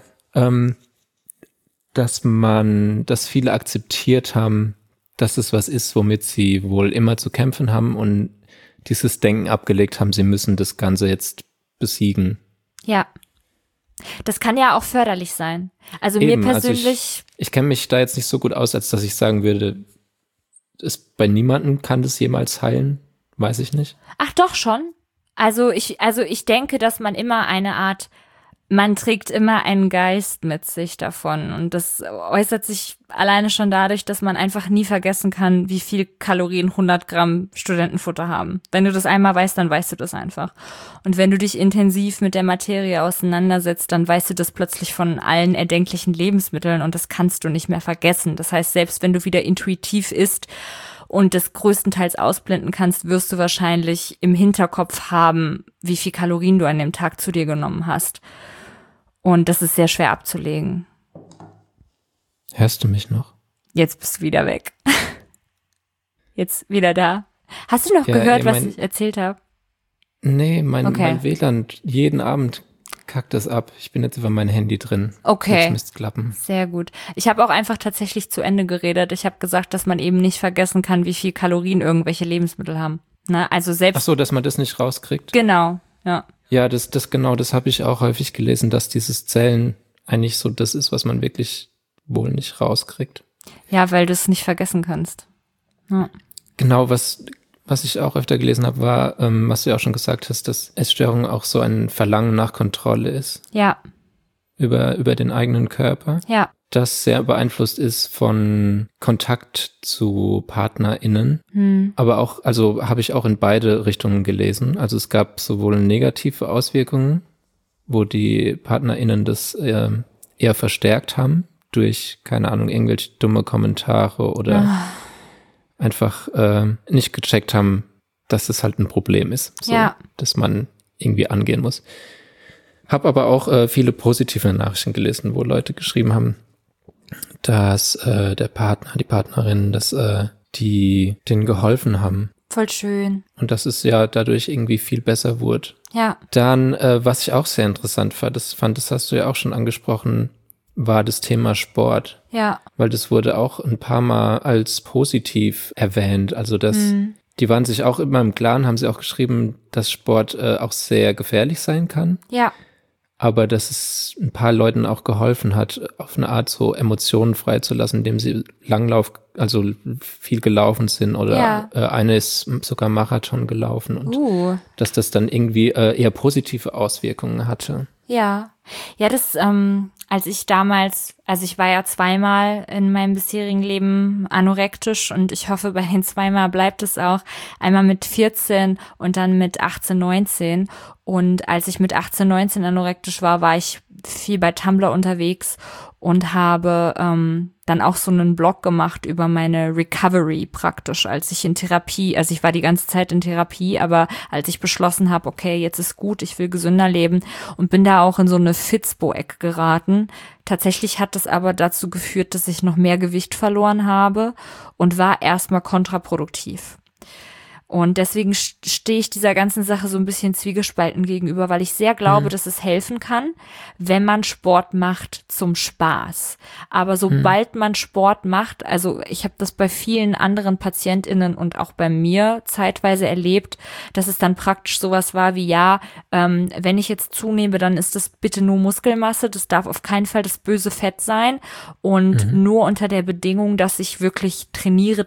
dass viele akzeptiert haben, dass es was ist, womit sie wohl immer zu kämpfen haben und dieses Denken abgelegt haben, sie müssen das Ganze jetzt besiegen. Ja. Das kann ja auch förderlich sein. Also eben, mir persönlich. Also ich kenne mich da jetzt nicht so gut aus, als dass ich sagen würde, bei niemandem kann das jemals heilen. Weiß ich nicht. Ach doch schon. Also ich denke, dass man trägt immer einen Geist mit sich davon und das äußert sich alleine schon dadurch, dass man einfach nie vergessen kann, wie viel Kalorien 100 Gramm Studentenfutter haben. Wenn du das einmal weißt, dann weißt du das einfach. Und wenn du dich intensiv mit der Materie auseinandersetzt, dann weißt du das plötzlich von allen erdenklichen Lebensmitteln und das kannst du nicht mehr vergessen. Das heißt, selbst wenn du wieder intuitiv isst und das größtenteils ausblenden kannst, wirst du wahrscheinlich im Hinterkopf haben, wie viel Kalorien du an dem Tag zu dir genommen hast. Und das ist sehr schwer abzulegen. Hörst du mich noch? Jetzt bist du wieder weg. Jetzt wieder da. Hast du noch gehört, was ich erzählt habe? Nee, mein WLAN, jeden Abend kackt das ab. Ich bin jetzt über mein Handy drin. Okay. Jetzt müsste es klappen. Sehr gut. Ich habe auch einfach tatsächlich zu Ende geredet. Ich habe gesagt, dass man eben nicht vergessen kann, wie viel Kalorien irgendwelche Lebensmittel haben. Na, also selbst. Ach so, dass man das nicht rauskriegt? Genau, ja. Ja, das habe ich auch häufig gelesen, dass dieses Zählen eigentlich so das ist, was man wirklich wohl nicht rauskriegt. Ja, weil du es nicht vergessen kannst. Ja. Genau, was ich auch öfter gelesen habe, war, was du ja auch schon gesagt hast, dass Essstörung auch so ein Verlangen nach Kontrolle ist. Ja. Über den eigenen Körper. Ja. Das sehr beeinflusst ist von Kontakt zu PartnerInnen. Aber auch, also habe ich auch in beide Richtungen gelesen. Also es gab sowohl negative Auswirkungen, wo die PartnerInnen das eher verstärkt haben durch, keine Ahnung, irgendwelche dumme Kommentare oder einfach nicht gecheckt haben, dass es halt ein Problem ist, so, dass man irgendwie angehen muss. Hab aber auch viele positive Nachrichten gelesen, wo Leute geschrieben haben, dass der Partner, die Partnerin, dass die denen geholfen haben. Voll schön. Und dass es ja dadurch irgendwie viel besser wurde. Ja. Dann, was ich auch sehr interessant fand, das hast du ja auch schon angesprochen, war das Thema Sport. Ja. Weil das wurde auch ein paar Mal als positiv erwähnt. Also die waren sich auch immer im Klaren, haben sie auch geschrieben, dass Sport auch sehr gefährlich sein kann. Ja. Aber dass es ein paar Leuten auch geholfen hat, auf eine Art so Emotionen freizulassen, indem sie also viel gelaufen sind oder eine ist sogar Marathon gelaufen und dass das dann irgendwie eher positive Auswirkungen hatte. Ja, das, als ich damals, also ich war ja zweimal in meinem bisherigen Leben anorektisch und ich hoffe, bei den zweimal bleibt es auch. Einmal mit 14 und dann mit 18, 19. Und als ich mit 18, 19 anorektisch war ich viel bei Tumblr unterwegs und habe dann auch so einen Blog gemacht über meine Recovery praktisch, als ich in Therapie, also ich war die ganze Zeit in Therapie, aber als ich beschlossen habe, okay, jetzt ist gut, ich will gesünder leben und bin da auch in so eine Fitspo-Ecke geraten. Tatsächlich hat das aber dazu geführt, dass ich noch mehr Gewicht verloren habe und war erstmal kontraproduktiv. Und deswegen stehe ich dieser ganzen Sache so ein bisschen zwiegespalten gegenüber, weil ich sehr glaube, dass es helfen kann, wenn man Sport macht zum Spaß. Aber sobald man Sport macht, also ich habe das bei vielen anderen PatientInnen und auch bei mir zeitweise erlebt, dass es dann praktisch sowas war wie, wenn ich jetzt zunehme, dann ist das bitte nur Muskelmasse, das darf auf keinen Fall das böse Fett sein und nur unter der Bedingung, dass ich wirklich trainiere,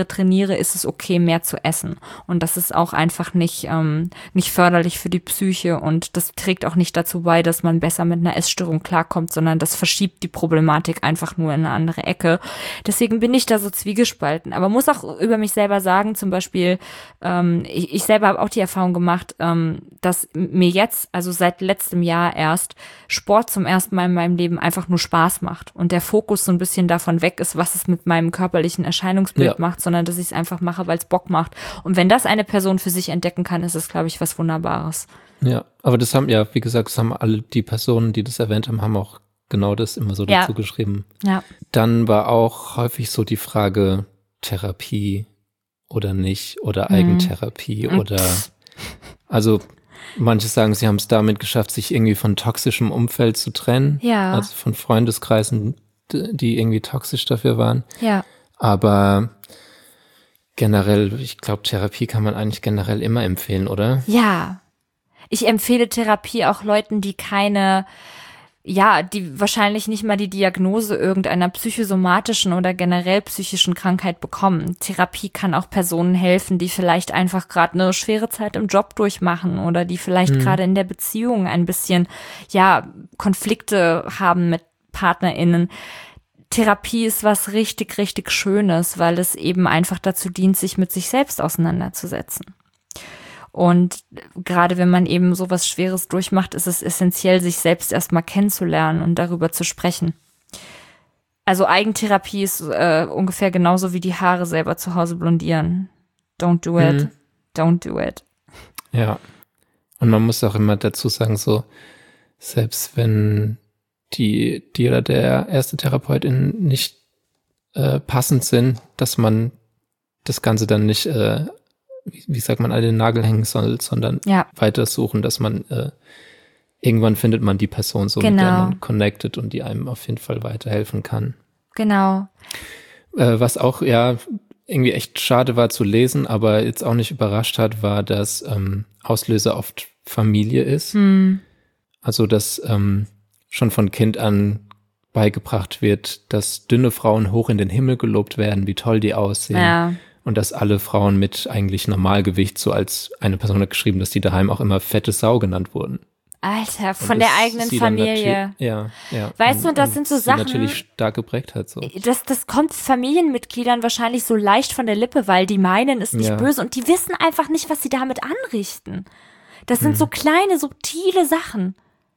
ist es okay, mehr zu essen. Und das ist auch einfach nicht förderlich für die Psyche und das trägt auch nicht dazu bei, dass man besser mit einer Essstörung klarkommt, sondern das verschiebt die Problematik einfach nur in eine andere Ecke. Deswegen bin ich da so zwiegespalten. Aber muss auch über mich selber sagen, zum Beispiel, ich selber habe auch die Erfahrung gemacht, dass mir jetzt, also seit letztem Jahr erst, Sport zum ersten Mal in meinem Leben einfach nur Spaß macht und der Fokus so ein bisschen davon weg ist, was es mit meinem körperlichen Erscheinungsbild macht, sondern dass ich es einfach mache, weil es Bock macht. Und wenn das eine Person für sich entdecken kann, ist es, glaube ich, was Wunderbares. Ja, aber das haben wie gesagt, das haben alle die Personen, die das erwähnt haben auch genau das immer so dazu geschrieben. Ja. Dann war auch häufig so die Frage Therapie oder nicht oder Eigentherapie oder also manche sagen, sie haben es damit geschafft, sich irgendwie von toxischem Umfeld zu trennen. Ja. Also von Freundeskreisen, die irgendwie toxisch dafür waren. Ja. Aber generell, ich glaube, Therapie kann man eigentlich generell immer empfehlen, oder? Ja. Ich empfehle Therapie auch Leuten, die die wahrscheinlich nicht mal die Diagnose irgendeiner psychosomatischen oder generell psychischen Krankheit bekommen. Therapie kann auch Personen helfen, die vielleicht einfach gerade eine schwere Zeit im Job durchmachen oder die vielleicht gerade in der Beziehung ein bisschen, Konflikte haben mit PartnerInnen. Therapie ist was richtig, richtig Schönes, weil es eben einfach dazu dient, sich mit sich selbst auseinanderzusetzen. Und gerade wenn man eben sowas Schweres durchmacht, ist es essentiell, sich selbst erstmal kennenzulernen und darüber zu sprechen. Also Eigentherapie ist ungefähr genauso wie die Haare selber zu Hause blondieren. Don't do it. Don't do it. Ja. Und man muss auch immer dazu sagen, so, selbst wenn die oder der erste Therapeutin nicht passend sind, dass man das Ganze dann nicht, wie sagt man, an den Nagel hängen soll, sondern weitersuchen, dass man irgendwann findet man die Person so, mit der man connected und die einem auf jeden Fall weiterhelfen kann. Genau. Was auch irgendwie echt schade war zu lesen, aber jetzt auch nicht überrascht hat, war, dass Auslöser oft Familie ist. Also dass schon von Kind an beigebracht wird, dass dünne Frauen hoch in den Himmel gelobt werden, wie toll die aussehen. Ja. Und dass alle Frauen mit eigentlich Normalgewicht, so als eine Person hat geschrieben, dass die daheim auch immer fette Sau genannt wurden. Alter, von der eigenen Familie. Ja. Weißt du, das sind so Sachen, die natürlich stark geprägt hat. So. Das kommt Familienmitgliedern wahrscheinlich so leicht von der Lippe, weil die meinen, es ist nicht böse und die wissen einfach nicht, was sie damit anrichten. Das sind so kleine, subtile Sachen.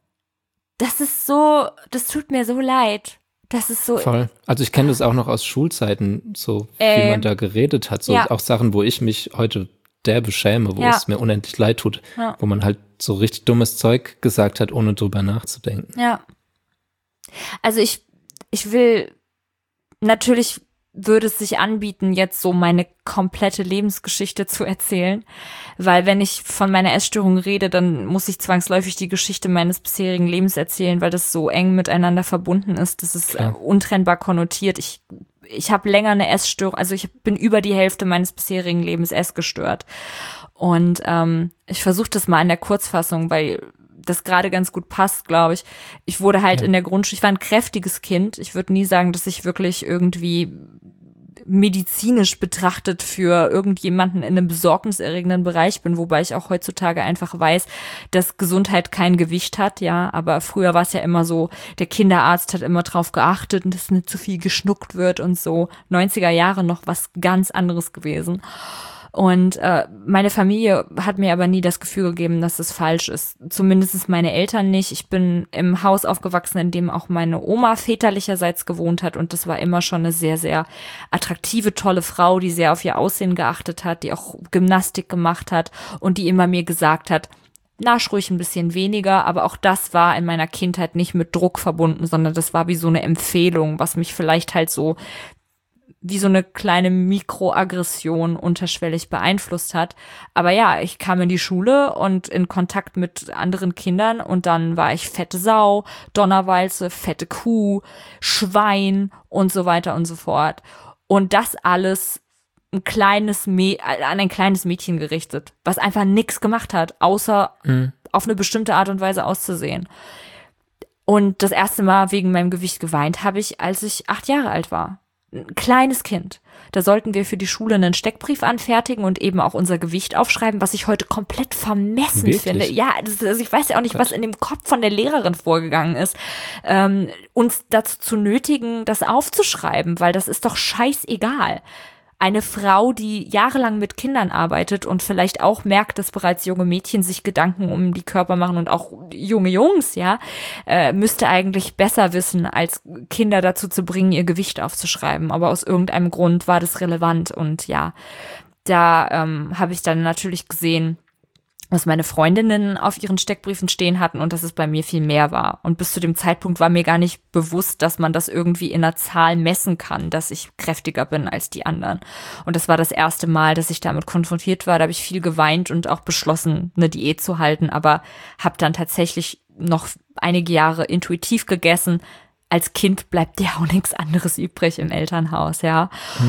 Das tut mir so leid. Das ist so. Voll. Also ich kenne das auch noch aus Schulzeiten, so wie man da geredet hat. So auch Sachen, wo ich mich heute derbe schäme, wo es mir unendlich leid tut, wo man halt so richtig dummes Zeug gesagt hat, ohne drüber nachzudenken. Ja. Also ich will natürlich würde es sich anbieten, jetzt so meine komplette Lebensgeschichte zu erzählen, weil wenn ich von meiner Essstörung rede, dann muss ich zwangsläufig die Geschichte meines bisherigen Lebens erzählen, weil das so eng miteinander verbunden ist. Das ist untrennbar konnotiert. Ich habe länger eine Essstörung, also ich bin über die Hälfte meines bisherigen Lebens essgestört. Und ich versuche das mal in der Kurzfassung, weil das gerade ganz gut passt, glaube ich. Ich wurde halt in der Grundschule, ich war ein kräftiges Kind. Ich würde nie sagen, dass ich wirklich irgendwie medizinisch betrachtet für irgendjemanden in einem besorgniserregenden Bereich bin, wobei ich auch heutzutage einfach weiß, dass Gesundheit kein Gewicht hat, ja, aber früher war es ja immer so, der Kinderarzt hat immer drauf geachtet, dass nicht zu viel geschnuckt wird und so. 90er Jahre noch was ganz anderes gewesen. Und meine Familie hat mir aber nie das Gefühl gegeben, dass es falsch ist. Zumindest meine Eltern nicht. Ich bin im Haus aufgewachsen, in dem auch meine Oma väterlicherseits gewohnt hat. Und das war immer schon eine sehr, sehr attraktive, tolle Frau, die sehr auf ihr Aussehen geachtet hat, die auch Gymnastik gemacht hat und die immer mir gesagt hat, nasch ruhig ein bisschen weniger, aber auch das war in meiner Kindheit nicht mit Druck verbunden, sondern das war wie so eine Empfehlung, was mich vielleicht halt so wie so eine kleine Mikroaggression unterschwellig beeinflusst hat. Aber ja, ich kam in die Schule und in Kontakt mit anderen Kindern und dann war ich fette Sau, Donnerwalze, fette Kuh, Schwein und so weiter und so fort. Und das alles an ein kleines Mädchen gerichtet, was einfach nichts gemacht hat, außer auf eine bestimmte Art und Weise auszusehen. Und das erste Mal wegen meinem Gewicht geweint habe ich, als ich 8 Jahre alt war. Ein kleines Kind. Da sollten wir für die Schule einen Steckbrief anfertigen und eben auch unser Gewicht aufschreiben, was ich heute komplett vermessen finde. Ja, also ich weiß ja auch nicht, was in dem Kopf von der Lehrerin vorgegangen ist, uns dazu zu nötigen, das aufzuschreiben, weil das ist doch scheißegal. Eine Frau, die jahrelang mit Kindern arbeitet und vielleicht auch merkt, dass bereits junge Mädchen sich Gedanken um die Körper machen und auch junge Jungs, ja, müsste eigentlich besser wissen, als Kinder dazu zu bringen, ihr Gewicht aufzuschreiben. Aber aus irgendeinem Grund war das relevant und ja, da habe ich dann natürlich gesehen, was meine Freundinnen auf ihren Steckbriefen stehen hatten und dass es bei mir viel mehr war. Und bis zu dem Zeitpunkt war mir gar nicht bewusst, dass man das irgendwie in einer Zahl messen kann, dass ich kräftiger bin als die anderen. Und das war das erste Mal, dass ich damit konfrontiert war. Da habe ich viel geweint und auch beschlossen, eine Diät zu halten, aber habe dann tatsächlich noch einige Jahre intuitiv gegessen. Als Kind bleibt ja auch nichts anderes übrig im Elternhaus, ja.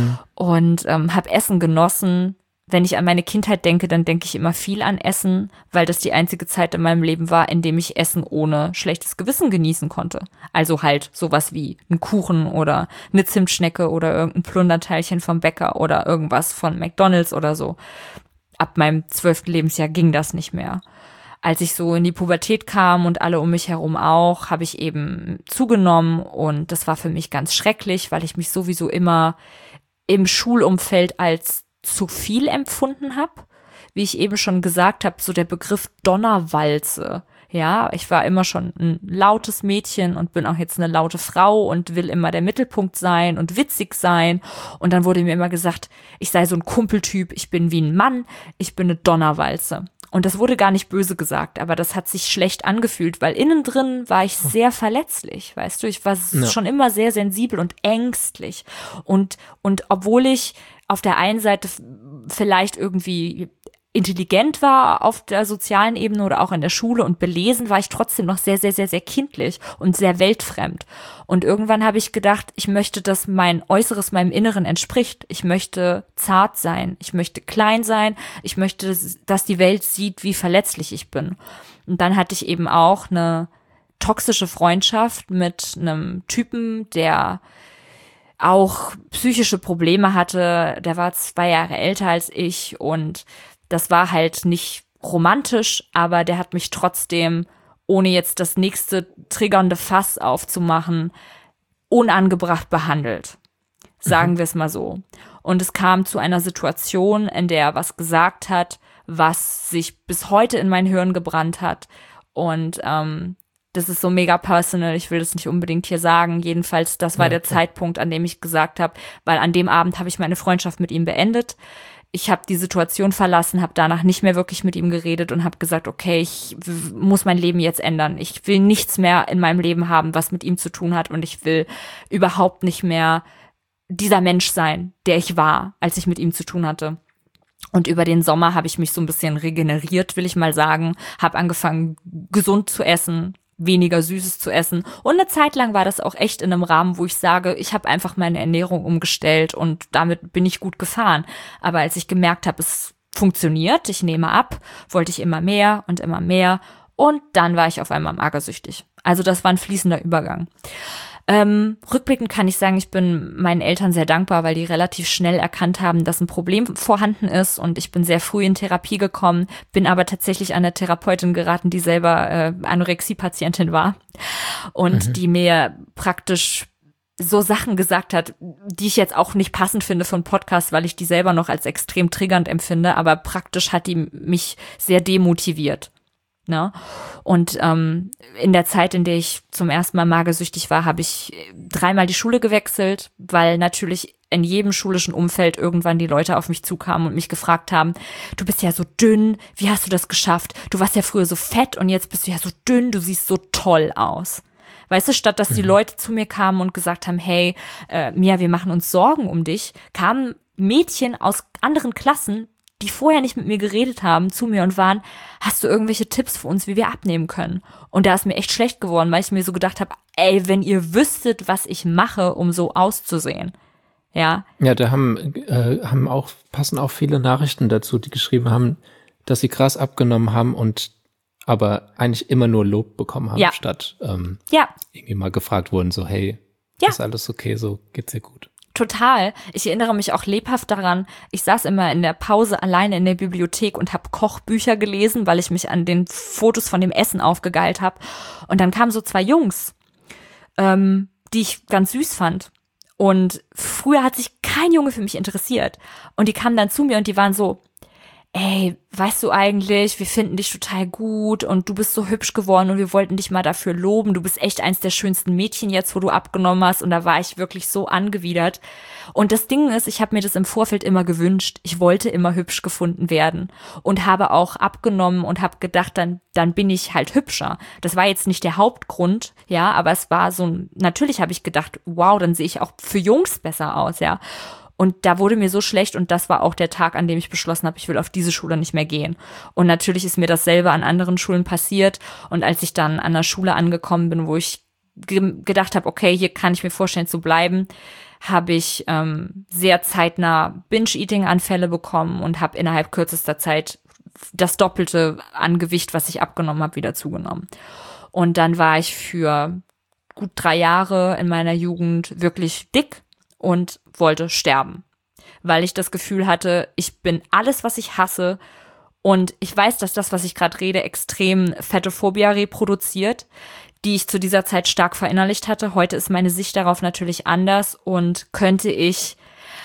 Und habe Essen genossen. Wenn ich an meine Kindheit denke, dann denke ich immer viel an Essen, weil das die einzige Zeit in meinem Leben war, in dem ich Essen ohne schlechtes Gewissen genießen konnte. Also halt sowas wie ein Kuchen oder eine Zimtschnecke oder irgendein Plunderteilchen vom Bäcker oder irgendwas von McDonald's oder so. Ab meinem 12. Lebensjahr ging das nicht mehr. Als ich so in die Pubertät kam und alle um mich herum auch, habe ich eben zugenommen und das war für mich ganz schrecklich, weil ich mich sowieso immer im Schulumfeld als zu viel empfunden habe. Wie ich eben schon gesagt habe, so der Begriff Donnerwalze. Ja, ich war immer schon ein lautes Mädchen und bin auch jetzt eine laute Frau und will immer der Mittelpunkt sein und witzig sein. Und dann wurde mir immer gesagt, ich sei so ein Kumpeltyp, ich bin wie ein Mann, ich bin eine Donnerwalze. Und das wurde gar nicht böse gesagt, aber das hat sich schlecht angefühlt, weil innen drin war ich sehr verletzlich, weißt du, ich war schon immer sehr sensibel und ängstlich. Und obwohl ich auf der einen Seite vielleicht irgendwie intelligent war auf der sozialen Ebene oder auch in der Schule und belesen, war ich trotzdem noch sehr, sehr, sehr, sehr kindlich und sehr weltfremd. Und irgendwann habe ich gedacht, ich möchte, dass mein Äußeres meinem Inneren entspricht. Ich möchte zart sein, ich möchte klein sein, ich möchte, dass die Welt sieht, wie verletzlich ich bin. Und dann hatte ich eben auch eine toxische Freundschaft mit einem Typen, der auch psychische Probleme hatte. Der war 2 Jahre älter als ich und das war halt nicht romantisch, aber der hat mich trotzdem, ohne jetzt das nächste triggernde Fass aufzumachen, unangebracht behandelt. Sagen wir es mal so. Und es kam zu einer Situation, in der er was gesagt hat, was sich bis heute in mein Hirn gebrannt hat. Und das ist so mega personal, ich will das nicht unbedingt hier sagen. Jedenfalls, das war der Zeitpunkt, an dem ich gesagt habe, weil an dem Abend habe ich meine Freundschaft mit ihm beendet. Ich habe die Situation verlassen, habe danach nicht mehr wirklich mit ihm geredet und habe gesagt, okay, ich muss mein Leben jetzt ändern. Ich will nichts mehr in meinem Leben haben, was mit ihm zu tun hat und ich will überhaupt nicht mehr dieser Mensch sein, der ich war, als ich mit ihm zu tun hatte. Und über den Sommer habe ich mich so ein bisschen regeneriert, will ich mal sagen, habe angefangen, gesund zu essen, weniger Süßes zu essen. Und eine Zeit lang war das auch echt in einem Rahmen, wo ich sage, ich habe einfach meine Ernährung umgestellt und damit bin ich gut gefahren. Aber als ich gemerkt habe, es funktioniert, ich nehme ab, wollte ich immer mehr und dann war ich auf einmal magersüchtig. Also das war ein fließender Übergang. Rückblickend kann ich sagen, ich bin meinen Eltern sehr dankbar, weil die relativ schnell erkannt haben, dass ein Problem vorhanden ist und ich bin sehr früh in Therapie gekommen, bin aber tatsächlich an eine Therapeutin geraten, die selber Anorexie-Patientin war und die mir praktisch so Sachen gesagt hat, die ich jetzt auch nicht passend finde für einen Podcast, weil ich die selber noch als extrem triggernd empfinde, aber praktisch hat die mich sehr demotiviert. Ne? Und in der Zeit, in der ich zum ersten Mal magersüchtig war, habe ich 3-mal die Schule gewechselt, weil natürlich in jedem schulischen Umfeld irgendwann die Leute auf mich zukamen und mich gefragt haben, du bist ja so dünn, wie hast du das geschafft? Du warst ja früher so fett und jetzt bist du ja so dünn, du siehst so toll aus. Weißt du, statt dass die Leute zu mir kamen und gesagt haben, hey, Mia, wir machen uns Sorgen um dich, kamen Mädchen aus anderen Klassen, die vorher nicht mit mir geredet haben, zu mir und waren, hast du irgendwelche Tipps für uns, wie wir abnehmen können? Und da ist mir echt schlecht geworden, weil ich mir so gedacht habe, ey, wenn ihr wüsstet, was ich mache, um so auszusehen. Ja. Ja, da passen auch viele Nachrichten dazu, die geschrieben haben, dass sie krass abgenommen haben und aber eigentlich immer nur Lob bekommen haben, statt irgendwie mal gefragt wurden, so, hey, ist alles okay, so geht's dir gut? Total. Ich erinnere mich auch lebhaft daran, ich saß immer in der Pause alleine in der Bibliothek und habe Kochbücher gelesen, weil ich mich an den Fotos von dem Essen aufgegeilt habe. Und dann kamen so 2 Jungs, die ich ganz süß fand. Und früher hat sich kein Junge für mich interessiert. Und die kamen dann zu mir und die waren so, ey, weißt du eigentlich, wir finden dich total gut und du bist so hübsch geworden und wir wollten dich mal dafür loben. Du bist echt eins der schönsten Mädchen jetzt, wo du abgenommen hast. Und da war ich wirklich so angewidert. Und das Ding ist, ich habe mir das im Vorfeld immer gewünscht. Ich wollte immer hübsch gefunden werden und habe auch abgenommen und habe gedacht, dann bin ich halt hübscher. Das war jetzt nicht der Hauptgrund, ja, aber es war so, natürlich habe ich gedacht, wow, dann sehe ich auch für Jungs besser aus, ja. Und da wurde mir so schlecht und das war auch der Tag, an dem ich beschlossen habe, ich will auf diese Schule nicht mehr gehen. Und natürlich ist mir dasselbe an anderen Schulen passiert. Und als ich dann an der Schule angekommen bin, wo ich gedacht habe, okay, hier kann ich mir vorstellen zu bleiben, habe ich sehr zeitnah Binge-Eating-Anfälle bekommen und habe innerhalb kürzester Zeit das Doppelte an Gewicht, was ich abgenommen habe, wieder zugenommen. Und dann war ich für gut 3 Jahre in meiner Jugend wirklich dick und wollte sterben, weil ich das Gefühl hatte, ich bin alles, was ich hasse und ich weiß, dass das, was ich gerade rede, extrem Fettophobia reproduziert, die ich zu dieser Zeit stark verinnerlicht hatte. Heute ist meine Sicht darauf natürlich anders und könnte ich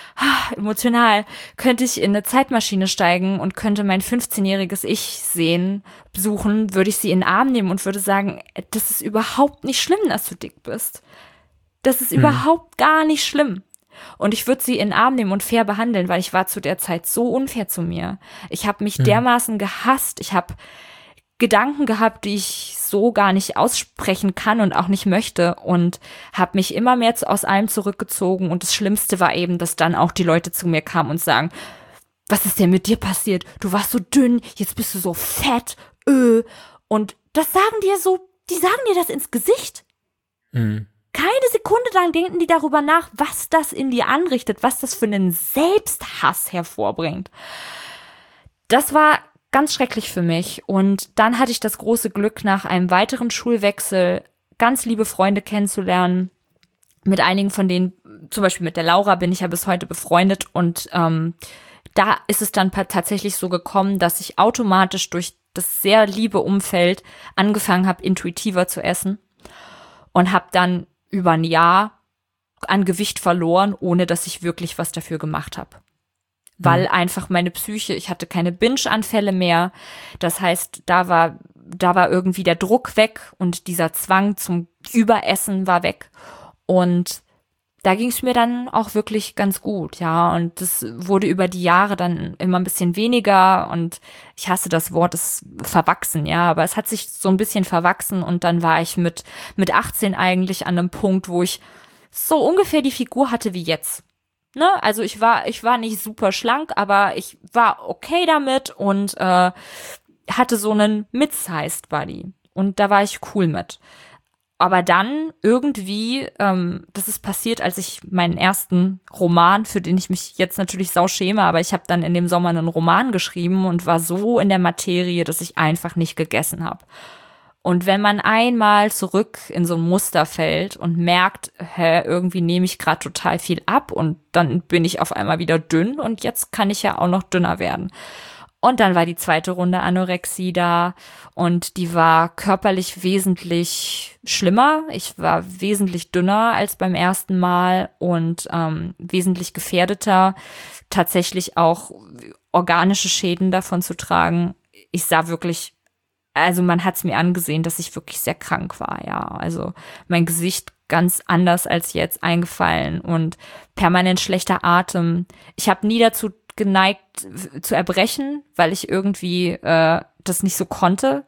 in eine Zeitmaschine steigen und könnte mein 15-jähriges Ich besuchen, würde ich sie in den Arm nehmen und würde sagen, das ist überhaupt nicht schlimm, dass du dick bist. Das ist überhaupt gar nicht schlimm. Und ich würde sie in den Arm nehmen und fair behandeln, weil ich war zu der Zeit so unfair zu mir. Ich habe mich dermaßen gehasst. Ich habe Gedanken gehabt, die ich so gar nicht aussprechen kann und auch nicht möchte und habe mich immer mehr aus allem zurückgezogen. Und das Schlimmste war eben, dass dann auch die Leute zu mir kamen und sagen, was ist denn mit dir passiert? Du warst so dünn, jetzt bist du so fett. Und das sagen dir so, die sagen dir das ins Gesicht. Keine Sekunde lang denken die darüber nach, was das in dir anrichtet, was das für einen Selbsthass hervorbringt. Das war ganz schrecklich für mich. Und dann hatte ich das große Glück, nach einem weiteren Schulwechsel ganz liebe Freunde kennenzulernen. Mit einigen von denen, zum Beispiel mit der Laura, bin ich ja bis heute befreundet. Und da ist es dann tatsächlich so gekommen, dass ich automatisch durch das sehr liebe Umfeld angefangen habe, intuitiver zu essen. Und habe dann über ein Jahr an Gewicht verloren, ohne dass ich wirklich was dafür gemacht habe. Weil einfach meine Psyche, ich hatte keine Binge-Anfälle mehr. Das heißt, da war irgendwie der Druck weg und dieser Zwang zum Überessen war weg. Und da ging es mir dann auch wirklich ganz gut, ja. Und das wurde über die Jahre dann immer ein bisschen weniger und ich hasse das Wort, es verwachsen, ja. Aber es hat sich so ein bisschen verwachsen und dann war ich mit 18 eigentlich an einem Punkt, wo ich so ungefähr die Figur hatte wie jetzt. Ne? Also ich war nicht super schlank, aber ich war okay damit und hatte so einen Mid-Sized Body. Und da war ich cool mit. Aber dann irgendwie, das ist passiert, als ich meinen ersten Roman, für den ich mich jetzt natürlich sau schäme, aber ich habe dann in dem Sommer einen Roman geschrieben und war so in der Materie, dass ich einfach nicht gegessen habe. Und wenn man einmal zurück in so ein Muster fällt und merkt, irgendwie nehme ich gerade total viel ab und dann bin ich auf einmal wieder dünn und jetzt kann ich ja auch noch dünner werden. Und dann war die zweite Runde Anorexie da und die war körperlich wesentlich schlimmer. Ich war wesentlich dünner als beim ersten Mal und wesentlich gefährdeter, tatsächlich auch organische Schäden davon zu tragen. Ich sah wirklich, also man hat es mir angesehen, dass ich wirklich sehr krank war, ja. Also mein Gesicht ganz anders als jetzt eingefallen und permanent schlechter Atem. Ich habe nie dazu geneigt zu erbrechen, weil ich irgendwie das nicht so konnte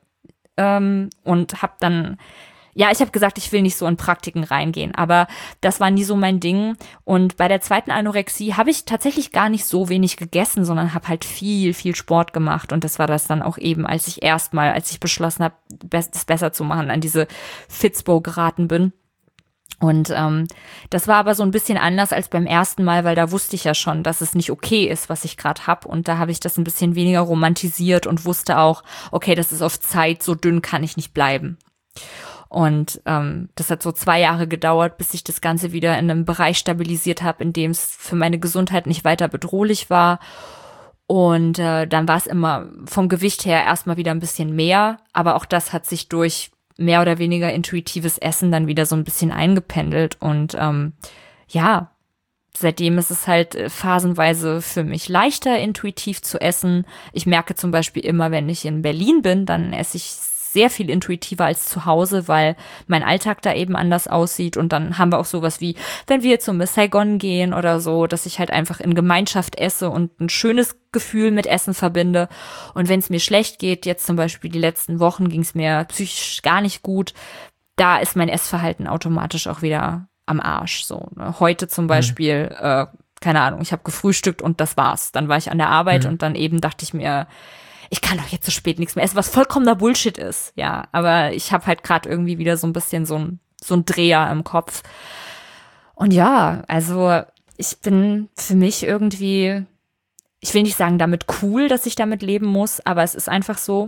und habe dann, ja, ich habe gesagt, ich will nicht so in Praktiken reingehen, aber das war nie so mein Ding. Und bei der zweiten Anorexie habe ich tatsächlich gar nicht so wenig gegessen, sondern habe halt viel Sport gemacht und das war das dann auch eben, als ich beschlossen habe, das besser zu machen, an diese Fitspo geraten bin. Und das war aber so ein bisschen anders als beim ersten Mal, weil da wusste ich ja schon, dass es nicht okay ist, was ich gerade hab. Und da habe ich das ein bisschen weniger romantisiert und wusste auch, okay, das ist auf Zeit, so dünn kann ich nicht bleiben. Und das hat so 2 Jahre gedauert, bis ich das Ganze wieder in einem Bereich stabilisiert habe, in dem es für meine Gesundheit nicht weiter bedrohlich war. Und dann war es immer vom Gewicht her erstmal wieder ein bisschen mehr. Aber auch das hat sich durch mehr oder weniger intuitives Essen dann wieder so ein bisschen eingependelt und ja, seitdem ist es halt phasenweise für mich leichter, intuitiv zu essen. Ich merke zum Beispiel immer, wenn ich in Berlin bin, dann esse ich sehr viel intuitiver als zu Hause, weil mein Alltag da eben anders aussieht und dann haben wir auch sowas wie, wenn wir zum Saigon gehen oder so, dass ich halt einfach in Gemeinschaft esse und ein schönes Gefühl mit Essen verbinde und wenn es mir schlecht geht, jetzt zum Beispiel die letzten Wochen ging es mir psychisch gar nicht gut, da ist mein Essverhalten automatisch auch wieder am Arsch, so. Ne? Heute zum Beispiel, keine Ahnung, ich habe gefrühstückt und das war's. Dann war ich an der Arbeit und dann eben dachte ich mir, ich kann doch jetzt so spät nichts mehr essen, was vollkommener Bullshit ist, ja. Aber ich habe halt gerade irgendwie wieder so ein bisschen so ein Dreher im Kopf. Und ja, also ich bin für mich irgendwie, ich will nicht sagen damit cool, dass ich damit leben muss, aber es ist einfach so.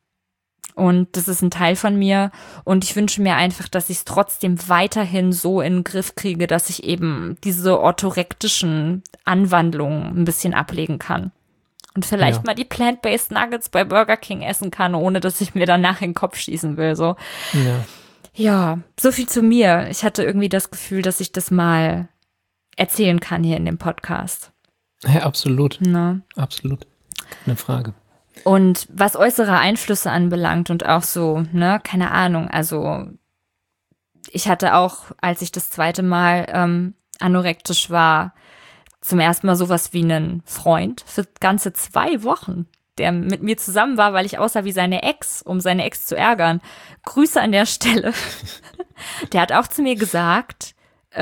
Und das ist ein Teil von mir. Und ich wünsche mir einfach, dass ich es trotzdem weiterhin so in den Griff kriege, dass ich eben diese orthorektischen Anwandlungen ein bisschen ablegen kann. Und vielleicht mal die Plant-Based Nuggets bei Burger King essen kann, ohne dass ich mir danach in den Kopf schießen will. So. Ja, so viel zu mir. Ich hatte irgendwie das Gefühl, dass ich das mal erzählen kann hier in dem Podcast. Ja, absolut. Na? Absolut. Keine Frage. Und was äußere Einflüsse anbelangt und auch so, ne, keine Ahnung, also ich hatte auch, als ich das zweite Mal anorektisch war, zum ersten Mal sowas wie einen Freund für ganze 2 Wochen, der mit mir zusammen war, weil ich aussah wie seine Ex, um seine Ex zu ärgern. Grüße an der Stelle. Der hat auch zu mir gesagt,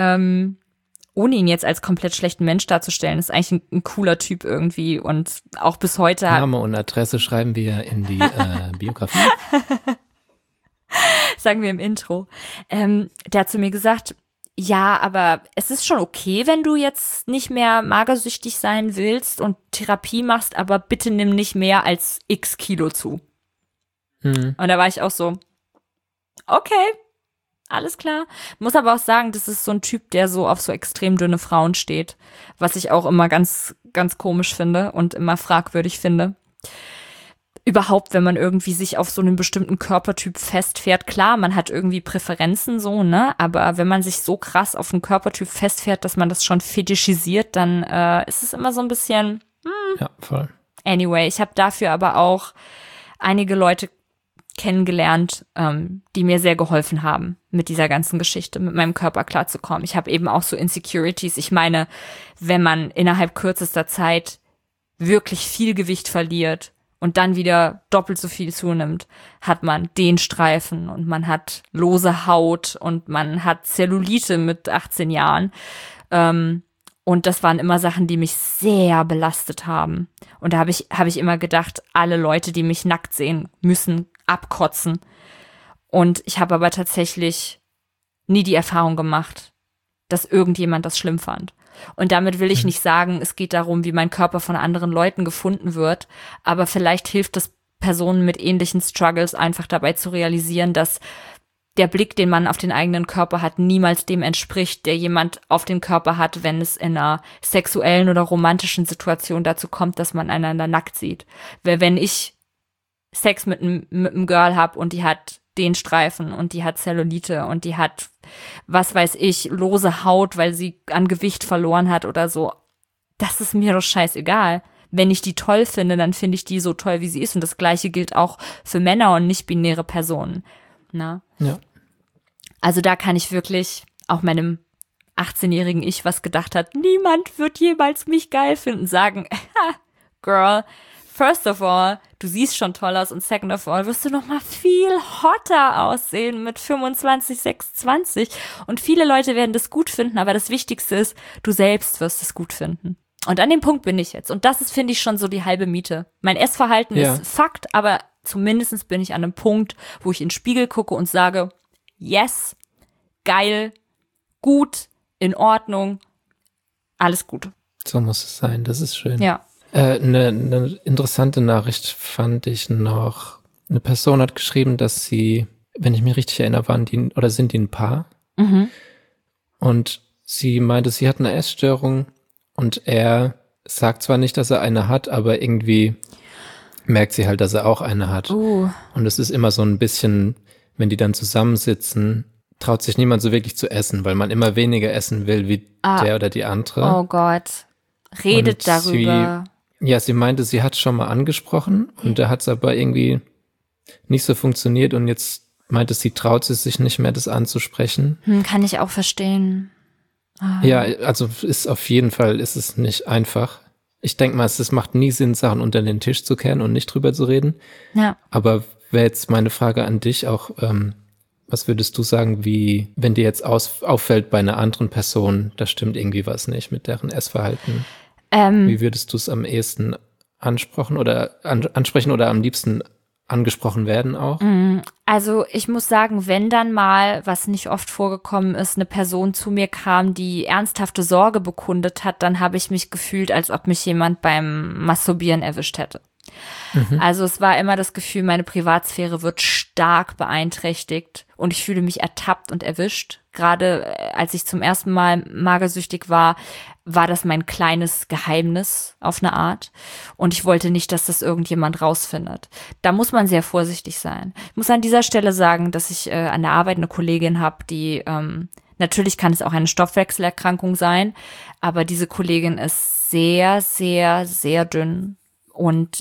ohne ihn jetzt als komplett schlechten Mensch darzustellen, ist eigentlich ein cooler Typ irgendwie und auch bis heute. Name und Adresse schreiben wir in die Biografie. Sagen wir im Intro. Der hat zu mir gesagt, ja, aber es ist schon okay, wenn du jetzt nicht mehr magersüchtig sein willst und Therapie machst, aber bitte nimm nicht mehr als x Kilo zu. Und da war ich auch so, okay, alles klar. Muss aber auch sagen, das ist so ein Typ, der so auf so extrem dünne Frauen steht, was ich auch immer ganz, ganz komisch finde und immer fragwürdig finde. Überhaupt, wenn man irgendwie sich auf so einen bestimmten Körpertyp festfährt. Klar, man hat irgendwie Präferenzen so, ne? Aber wenn man sich so krass auf einen Körpertyp festfährt, dass man das schon fetischisiert, dann ist es immer so ein bisschen Ja, voll. Anyway, ich habe dafür aber auch einige Leute kennengelernt, die mir sehr geholfen haben, mit dieser ganzen Geschichte, mit meinem Körper klarzukommen. Ich habe eben auch so Insecurities. Ich meine, wenn man innerhalb kürzester Zeit wirklich viel Gewicht verliert und dann wieder doppelt so viel zunimmt, hat man Dehnstreifen und man hat lose Haut und man hat Zellulite mit 18 Jahren. Und das waren immer Sachen, die mich sehr belastet haben. Und da hab ich immer gedacht, alle Leute, die mich nackt sehen, müssen abkotzen. Und ich habe aber tatsächlich nie die Erfahrung gemacht, dass irgendjemand das schlimm fand. Und damit will ich nicht sagen, es geht darum, wie mein Körper von anderen Leuten gefunden wird. Aber vielleicht hilft es Personen mit ähnlichen Struggles einfach dabei zu realisieren, dass der Blick, den man auf den eigenen Körper hat, niemals dem entspricht, der jemand auf den Körper hat, wenn es in einer sexuellen oder romantischen Situation dazu kommt, dass man einander nackt sieht. Weil wenn ich Sex mit einem Girl habe und die hat den Streifen und die hat Zellulite und die hat, was weiß ich, lose Haut, weil sie an Gewicht verloren hat oder so, das ist mir doch scheißegal. Wenn ich die toll finde, dann finde ich die so toll, wie sie ist. Und das Gleiche gilt auch für Männer und nicht-binäre Personen. Na? Ja. Also da kann ich wirklich auch meinem 18-jährigen Ich, was gedacht hat, niemand wird jemals mich geil finden, sagen, Girl, first of all, du siehst schon toll aus und second of all, wirst du noch mal viel hotter aussehen mit 25, 26 und viele Leute werden das gut finden, aber das Wichtigste ist, du selbst wirst es gut finden. Und an dem Punkt bin ich jetzt und das ist, finde ich, schon so die halbe Miete. Mein Essverhalten ist Fakt, aber zumindest bin ich an einem Punkt, wo ich in den Spiegel gucke und sage, yes, geil, gut, in Ordnung, alles gut. So muss es sein, das ist schön. Ja. Eine interessante Nachricht fand ich noch. Eine Person hat geschrieben, dass sie, wenn ich mich richtig erinnere, sind die ein Paar. Mhm. Und sie meinte, sie hat eine Essstörung und er sagt zwar nicht, dass er eine hat, aber irgendwie merkt sie halt, dass er auch eine hat. Und es ist immer so ein bisschen, wenn die dann zusammensitzen, traut sich niemand so wirklich zu essen, weil man immer weniger essen will wie der oder die andere. Oh Gott. Redet und darüber. Sie meinte, sie hat es schon mal angesprochen und da hat es aber irgendwie nicht so funktioniert und jetzt meinte sie, traut sie sich nicht mehr, das anzusprechen. Kann ich auch verstehen. Ja, also ist auf jeden Fall ist es nicht einfach. Ich denke mal, es macht nie Sinn, Sachen unter den Tisch zu kehren und nicht drüber zu reden. Ja. Aber wäre jetzt meine Frage an dich auch, was würdest du sagen, wie, wenn dir jetzt auffällt bei einer anderen Person, da stimmt irgendwie was nicht mit deren Essverhalten? Wie würdest du es am ehesten ansprechen oder am liebsten angesprochen werden auch? Also ich muss sagen, wenn dann mal, was nicht oft vorgekommen ist, eine Person zu mir kam, die ernsthafte Sorge bekundet hat, dann habe ich mich gefühlt, als ob mich jemand beim Masturbieren erwischt hätte. Also es war immer das Gefühl, meine Privatsphäre wird stark beeinträchtigt und ich fühle mich ertappt und erwischt. Gerade als ich zum ersten Mal magersüchtig war, war das mein kleines Geheimnis auf eine Art und ich wollte nicht, dass das irgendjemand rausfindet. Da muss man sehr vorsichtig sein. Ich muss an dieser Stelle sagen, dass ich an der Arbeit eine Kollegin habe, die natürlich kann es auch eine Stoffwechselerkrankung sein, aber diese Kollegin ist sehr, sehr, sehr dünn und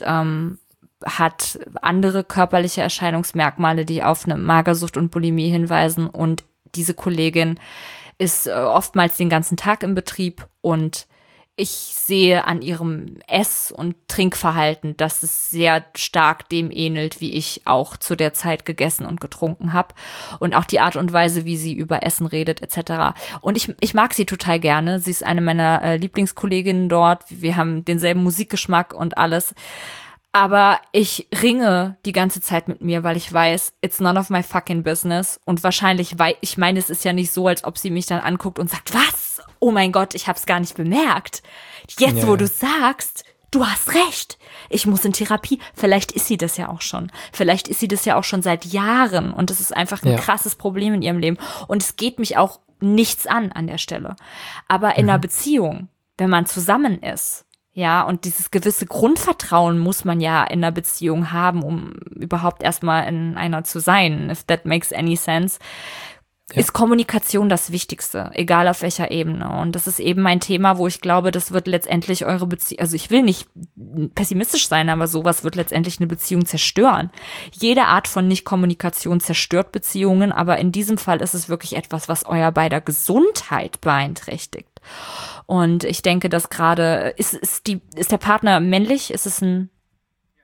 hat andere körperliche Erscheinungsmerkmale, die auf eine Magersucht und Bulimie hinweisen. Und diese Kollegin ist oftmals den ganzen Tag im Betrieb und ich sehe an ihrem Ess- und Trinkverhalten, dass es sehr stark dem ähnelt, wie ich auch zu der Zeit gegessen und getrunken habe. Und auch die Art und Weise, wie sie über Essen redet, etc. Und ich mag sie total gerne. Sie ist eine meiner Lieblingskolleginnen dort. Wir haben denselben Musikgeschmack und alles. Aber ich ringe die ganze Zeit mit mir, weil ich weiß, it's none of my fucking business. Und wahrscheinlich, weil ich meine, es ist ja nicht so, als ob sie mich dann anguckt und sagt, was? Oh mein Gott, ich hab's gar nicht bemerkt. Jetzt, wo du sagst, du hast recht. Ich muss in Therapie. Vielleicht ist sie das ja auch schon. Vielleicht ist sie das ja auch schon seit Jahren. Und das ist einfach ein krasses Problem in ihrem Leben. Und es geht mich auch nichts an der Stelle. Aber in einer Beziehung, wenn man zusammen ist, ja, und dieses gewisse Grundvertrauen muss man ja in einer Beziehung haben, um überhaupt erstmal in einer zu sein, if that makes any sense, ist Kommunikation das Wichtigste, egal auf welcher Ebene. Und das ist eben mein Thema, wo ich glaube, das wird letztendlich eure Beziehung, also ich will nicht pessimistisch sein, aber sowas wird letztendlich eine Beziehung zerstören. Jede Art von Nicht-Kommunikation zerstört Beziehungen, aber in diesem Fall ist es wirklich etwas, was euer beider Gesundheit beeinträchtigt. Und ich denke, dass gerade, ist der Partner männlich? Ist es ein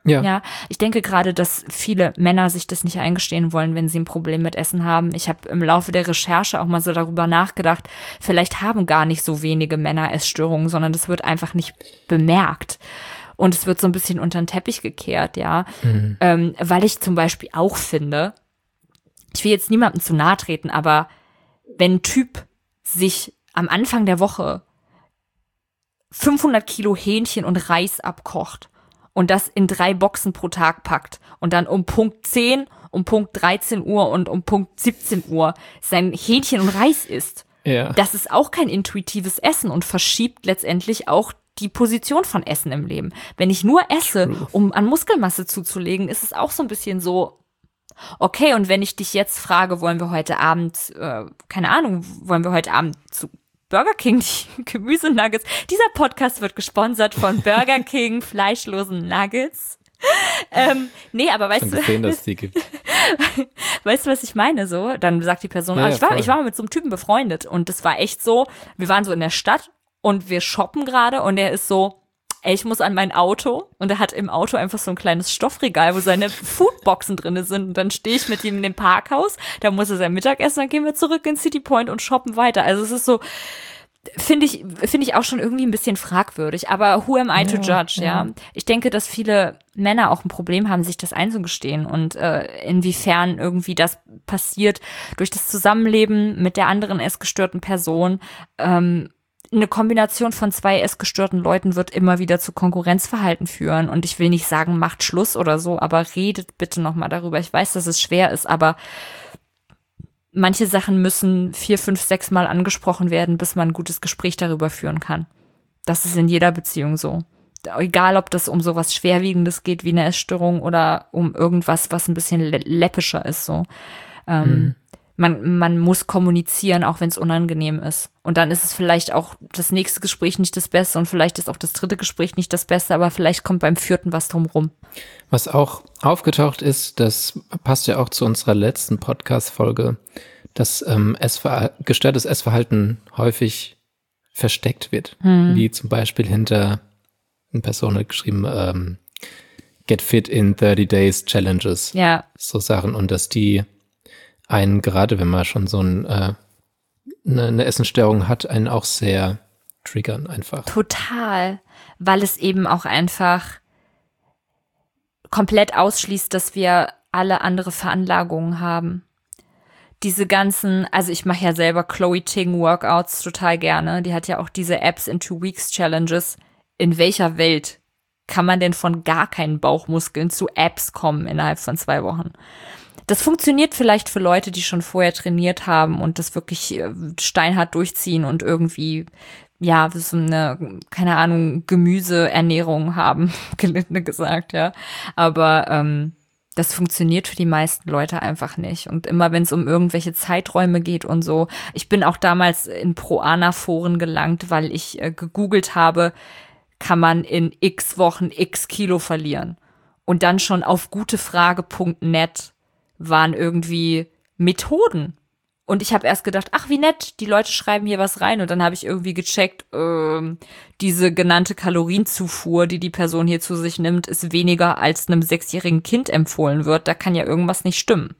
Ja, ich denke gerade, dass viele Männer sich das nicht eingestehen wollen, wenn sie ein Problem mit Essen haben. Ich habe im Laufe der Recherche auch mal so darüber nachgedacht, vielleicht haben gar nicht so wenige Männer Essstörungen, sondern das wird einfach nicht bemerkt. Und es wird so ein bisschen unter den Teppich gekehrt, ja. Weil ich zum Beispiel auch finde, ich will jetzt niemandem zu nahe treten, aber wenn ein Typ sich am Anfang der Woche 500 Kilo Hähnchen und Reis abkocht und das in 3 Boxen pro Tag packt und dann um Punkt 10, um Punkt 13 Uhr und um Punkt 17 Uhr sein Hähnchen und Reis isst, das ist auch kein intuitives Essen und verschiebt letztendlich auch die Position von Essen im Leben. Wenn ich nur esse, um an Muskelmasse zuzulegen, ist es auch so ein bisschen so, okay, und wenn ich dich jetzt frage, wollen wir heute Abend zu Burger King die Gemüsenuggets. Dieser Podcast wird gesponsert von Burger King fleischlosen Nuggets. Nee, aber weißt du, gesehen, dass die gibt. Weißt du, was ich meine? So, dann sagt die Person, ich war mal mit so einem Typen befreundet und das war echt so, wir waren so in der Stadt und wir shoppen gerade und er ist so, ey, ich muss an mein Auto und er hat im Auto einfach so ein kleines Stoffregal, wo seine Foodboxen drin sind und dann stehe ich mit ihm in dem Parkhaus, da muss er sein Mittagessen, dann gehen wir zurück in City Point und shoppen weiter. Also es ist so, finde ich auch schon irgendwie ein bisschen fragwürdig, aber who am I to judge, ja? Ich denke, dass viele Männer auch ein Problem haben, sich das einzugestehen und inwiefern irgendwie das passiert durch das Zusammenleben mit der anderen essgestörten Person. Eine Kombination von 2 essgestörten Leuten wird immer wieder zu Konkurrenzverhalten führen. Und ich will nicht sagen, macht Schluss oder so, aber redet bitte nochmal darüber. Ich weiß, dass es schwer ist, aber manche Sachen müssen 4, 5, 6 Mal angesprochen werden, bis man ein gutes Gespräch darüber führen kann. Das ist in jeder Beziehung so. Egal, ob das um sowas Schwerwiegendes geht wie eine Essstörung oder um irgendwas, was ein bisschen läppischer ist, so. Man muss kommunizieren, auch wenn es unangenehm ist. Und dann ist es vielleicht auch das nächste Gespräch nicht das Beste und vielleicht ist auch das 3. Gespräch nicht das Beste, aber vielleicht kommt beim 4. was drumrum. Was auch aufgetaucht ist, das passt ja auch zu unserer letzten Podcast-Folge, dass gestörtes Essverhalten häufig versteckt wird. Wie zum Beispiel hinter eine Person hat geschrieben, Get Fit in 30 Days Challenges. Ja. So Sachen. Und dass die einen, gerade wenn man schon so eine Essensstörung hat, einen auch sehr triggern einfach. Total, weil es eben auch einfach komplett ausschließt, dass wir alle andere Veranlagungen haben. Diese ganzen, also ich mache ja selber Chloe Ting Workouts total gerne. Die hat ja auch diese Abs in 2 Weeks Challenges. In welcher Welt kann man denn von gar keinen Bauchmuskeln zu Abs kommen innerhalb von 2 Wochen? Das funktioniert vielleicht für Leute, die schon vorher trainiert haben und das wirklich steinhart durchziehen und irgendwie, ja, so eine, keine Ahnung, Gemüseernährung haben, gelinde gesagt, ja. Aber das funktioniert für die meisten Leute einfach nicht. Und immer wenn es um irgendwelche Zeiträume geht und so, ich bin auch damals in Pro-Ana-Foren gelangt, weil ich gegoogelt habe, kann man in x Wochen x Kilo verlieren. Und dann schon auf gutefrage.net waren irgendwie Methoden. Und ich habe erst gedacht, ach, wie nett, die Leute schreiben hier was rein. Und dann habe ich irgendwie gecheckt, diese genannte Kalorienzufuhr, die die Person hier zu sich nimmt, ist weniger als einem 6-jährigen Kind empfohlen wird. Da kann ja irgendwas nicht stimmen.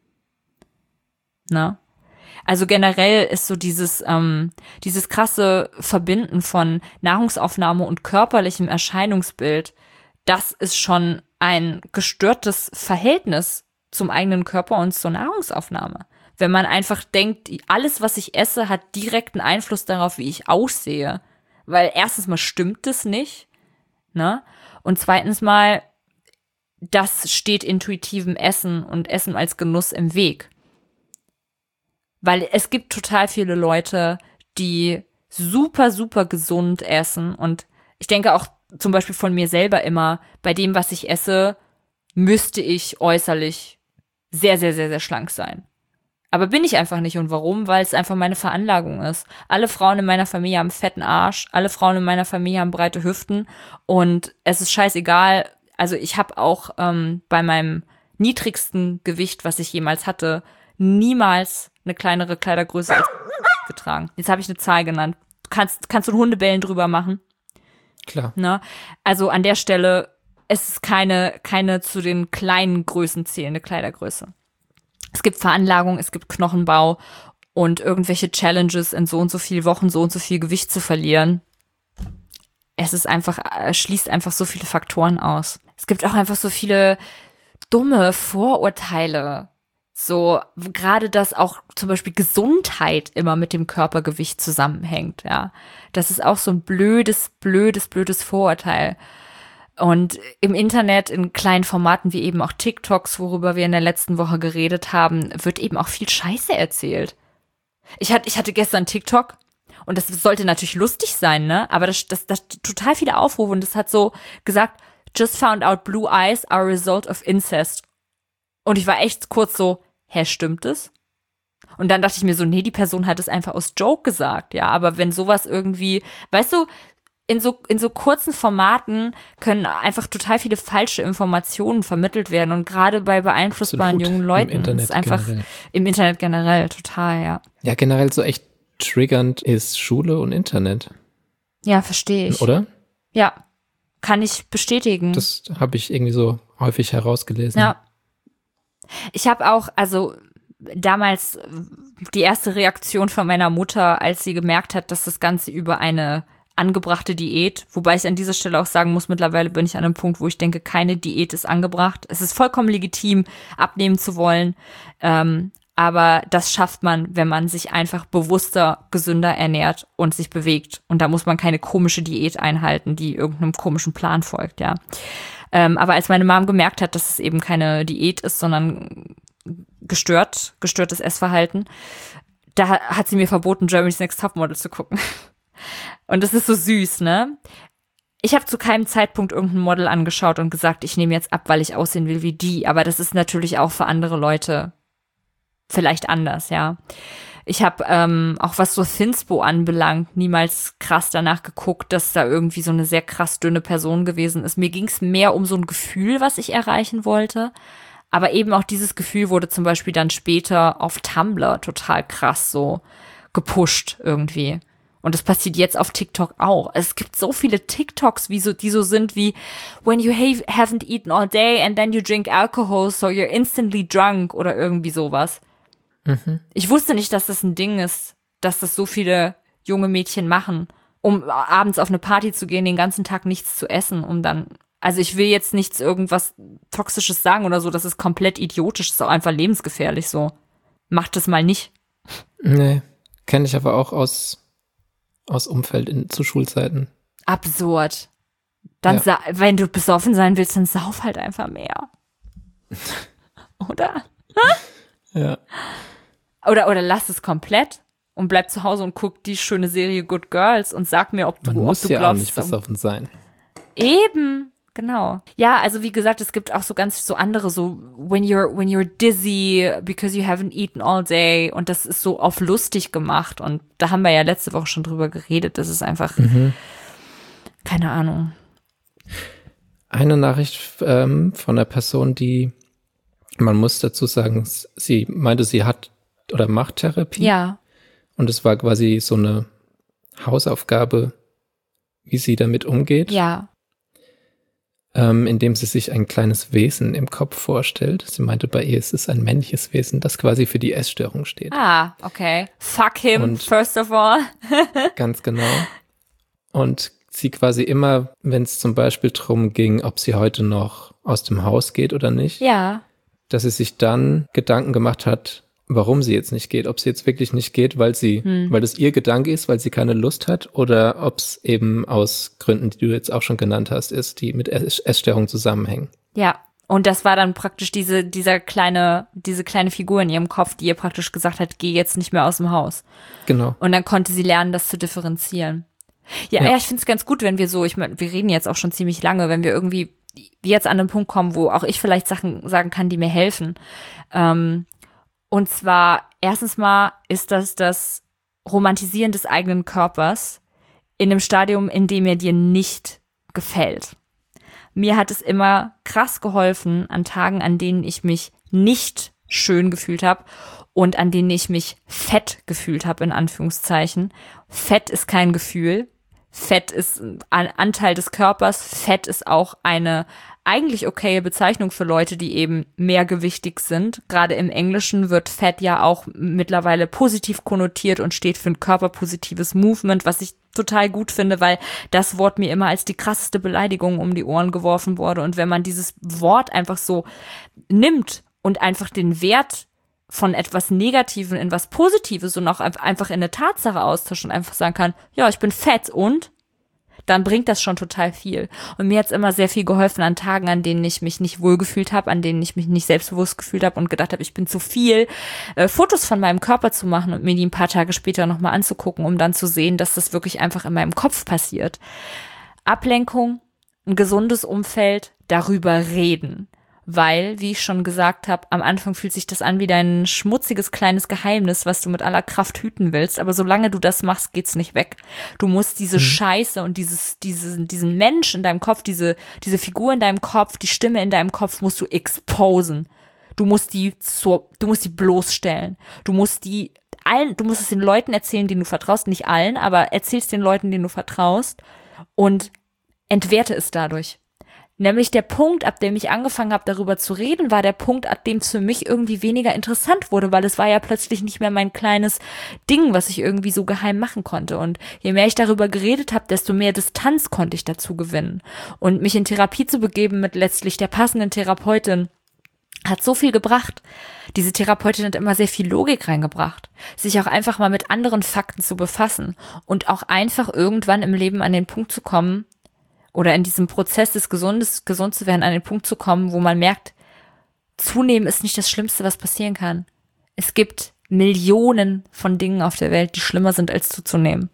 Na? Also generell ist so dieses krasse Verbinden von Nahrungsaufnahme und körperlichem Erscheinungsbild, das ist schon ein gestörtes Verhältnis zum eigenen Körper und zur Nahrungsaufnahme. Wenn man einfach denkt, alles, was ich esse, hat direkten Einfluss darauf, wie ich aussehe. Weil erstens mal stimmt es nicht, ne? Und zweitens mal, das steht intuitivem Essen und Essen als Genuss im Weg. Weil es gibt total viele Leute, die super, super gesund essen. Und ich denke auch zum Beispiel von mir selber immer, bei dem, was ich esse, müsste ich äußerlich sehr, sehr, sehr, sehr schlank sein. Aber bin ich einfach nicht. Und warum? Weil es einfach meine Veranlagung ist. Alle Frauen in meiner Familie haben einen fetten Arsch. Alle Frauen in meiner Familie haben breite Hüften. Und es ist scheißegal. Also ich habe auch bei meinem niedrigsten Gewicht, was ich jemals hatte, niemals eine kleinere Kleidergröße als getragen. Jetzt habe ich eine Zahl genannt. Kannst du Hundebellen drüber machen? Klar. Ne? Also an der Stelle es ist keine zu den kleinen Größen zählende Kleidergröße. Es gibt Veranlagung, es gibt Knochenbau und irgendwelche Challenges in so und so viel Wochen so und so viel Gewicht zu verlieren. Es schließt einfach so viele Faktoren aus. Es gibt auch einfach so viele dumme Vorurteile. So, gerade dass auch zum Beispiel Gesundheit immer mit dem Körpergewicht zusammenhängt, ja. Das ist auch so ein blödes Vorurteil. Und im Internet, in kleinen Formaten wie eben auch TikToks, worüber wir in der letzten Woche geredet haben, wird eben auch viel Scheiße erzählt. Ich hatte gestern TikTok und das sollte natürlich lustig sein, ne? Aber das total viele Aufrufe und das hat so gesagt, just found out blue eyes are a result of incest. Und ich war echt kurz so, hä, stimmt es? Und dann dachte ich mir so, nee, die Person hat es einfach aus Joke gesagt, ja. Aber wenn sowas irgendwie, weißt du, in so kurzen Formaten können einfach total viele falsche Informationen vermittelt werden. Und gerade bei beeinflussbaren jungen Leuten ist einfach im Internet generell total, ja. Ja, generell so echt triggernd ist Schule und Internet. Ja, verstehe ich. Oder? Ja, kann ich bestätigen. Das habe ich irgendwie so häufig herausgelesen. Ja. Ich habe auch, also damals die erste Reaktion von meiner Mutter, als sie gemerkt hat, dass das Ganze über eine angebrachte Diät, wobei ich an dieser Stelle auch sagen muss, mittlerweile bin ich an einem Punkt, wo ich denke, keine Diät ist angebracht. Es ist vollkommen legitim, abnehmen zu wollen, aber das schafft man, wenn man sich einfach bewusster, gesünder ernährt und sich bewegt. Und da muss man keine komische Diät einhalten, die irgendeinem komischen Plan folgt, ja. Aber als meine Mom gemerkt hat, dass es eben keine Diät ist, sondern gestörtes Essverhalten, da hat sie mir verboten, Germany's Next Topmodel zu gucken. Und das ist so süß, ne? Ich habe zu keinem Zeitpunkt irgendein Model angeschaut und gesagt, ich nehme jetzt ab, weil ich aussehen will wie die. Aber das ist natürlich auch für andere Leute vielleicht anders, ja. Ich habe auch was so Thinspo anbelangt, niemals krass danach geguckt, dass da irgendwie so eine sehr krass dünne Person gewesen ist. Mir ging es mehr um so ein Gefühl, was ich erreichen wollte. Aber eben auch dieses Gefühl wurde zum Beispiel dann später auf Tumblr total krass so gepusht irgendwie. Und das passiert jetzt auf TikTok auch. Es gibt so viele TikToks, die so sind wie when you haven't eaten all day and then you drink alcohol, so you're instantly drunk oder irgendwie sowas. Mhm. Ich wusste nicht, dass das ein Ding ist, dass das so viele junge Mädchen machen, um abends auf eine Party zu gehen, den ganzen Tag nichts zu essen, um dann, also ich will jetzt nichts irgendwas Toxisches sagen oder so, das ist komplett idiotisch, das ist auch einfach lebensgefährlich so. Macht das mal nicht. Nee, kenne ich aber auch aus Umfeld zu Schulzeiten. Absurd. Dann, ja. Wenn du besoffen sein willst, dann sauf halt einfach mehr. Oder? Ja. Oder lass es komplett und bleib zu Hause und guck die schöne Serie Good Girls und sag mir, ob du Man muss ja auch nicht besoffen sein. Eben, genau. Ja, also wie gesagt, es gibt auch so ganz so andere, so when you're dizzy because you haven't eaten all day, und das ist so auf lustig gemacht, und da haben wir ja letzte Woche schon drüber geredet, das ist einfach, keine Ahnung. Eine Nachricht von einer Person, die, man muss dazu sagen, sie meinte, sie hat oder macht Therapie. Ja. Und es war quasi so eine Hausaufgabe, wie sie damit umgeht. Ja. Indem sie sich ein kleines Wesen im Kopf vorstellt. Sie meinte, bei ihr ist es ein männliches Wesen, das quasi für die Essstörung steht. Ah, okay. Fuck him, first of all. Ganz genau. Und sie quasi immer, wenn es zum Beispiel drum ging, ob sie heute noch aus dem Haus geht oder nicht, ja, dass sie sich dann Gedanken gemacht hat, warum sie jetzt nicht geht. Ob sie jetzt wirklich nicht geht, weil das ihr Gedanke ist, weil sie keine Lust hat, oder ob es eben aus Gründen, die du jetzt auch schon genannt hast, ist, die mit Essstörung zusammenhängen. Ja, und das war dann praktisch diese kleine Figur in ihrem Kopf, die ihr praktisch gesagt hat, geh jetzt nicht mehr aus dem Haus. Genau. Und dann konnte sie lernen, das zu differenzieren. Ja, ich finde es ganz gut, wenn wir so, ich meine, wir reden jetzt auch schon ziemlich lange, wenn wir irgendwie jetzt an einen Punkt kommen, wo auch ich vielleicht Sachen sagen kann, die mir helfen. Und zwar, erstens mal ist das Romantisieren des eigenen Körpers in einem Stadium, in dem er dir nicht gefällt. Mir hat es immer krass geholfen an Tagen, an denen ich mich nicht schön gefühlt habe und an denen ich mich fett gefühlt habe, in Anführungszeichen. Fett ist kein Gefühl. Fett ist ein Anteil des Körpers. Fett ist auch eine eigentlich okaye Bezeichnung für Leute, die eben mehrgewichtig sind. Gerade im Englischen wird Fett ja auch mittlerweile positiv konnotiert und steht für ein körperpositives Movement, was ich total gut finde, weil das Wort mir immer als die krasseste Beleidigung um die Ohren geworfen wurde. Und wenn man dieses Wort einfach so nimmt und einfach den Wert von etwas Negativen in was Positives und auch einfach in eine Tatsache austauscht und einfach sagen kann, ja, ich bin fett und dann bringt das schon total viel. Und mir hat's immer sehr viel geholfen an Tagen, an denen ich mich nicht wohlgefühlt habe, an denen ich mich nicht selbstbewusst gefühlt habe und gedacht habe, ich bin zu viel, Fotos von meinem Körper zu machen und mir die ein paar Tage später nochmal anzugucken, um dann zu sehen, dass das wirklich einfach in meinem Kopf passiert. Ablenkung, ein gesundes Umfeld, darüber reden. Weil, wie ich schon gesagt habe, am Anfang fühlt sich das an wie dein schmutziges kleines Geheimnis, was du mit aller Kraft hüten willst. Aber solange du das machst, geht's nicht weg. Du musst diese Scheiße und diesen Mensch in deinem Kopf, diese Figur in deinem Kopf, die Stimme in deinem Kopf musst du exposen. Du musst die bloßstellen. Du musst es den Leuten erzählen, denen du vertraust. Nicht allen, aber erzählst den Leuten, denen du vertraust und entwerte es dadurch. Nämlich der Punkt, ab dem ich angefangen habe, darüber zu reden, war der Punkt, ab dem es für mich irgendwie weniger interessant wurde, weil es war ja plötzlich nicht mehr mein kleines Ding, was ich irgendwie so geheim machen konnte. Und je mehr ich darüber geredet habe, desto mehr Distanz konnte ich dazu gewinnen. Und mich in Therapie zu begeben mit letztlich der passenden Therapeutin hat so viel gebracht. Diese Therapeutin hat immer sehr viel Logik reingebracht, sich auch einfach mal mit anderen Fakten zu befassen und auch einfach irgendwann im Leben an den Punkt zu kommen, oder in diesem Prozess des gesund zu werden, an den Punkt zu kommen, wo man merkt, zunehmen ist nicht das Schlimmste, was passieren kann. Es gibt Millionen von Dingen auf der Welt, die schlimmer sind, als zuzunehmen.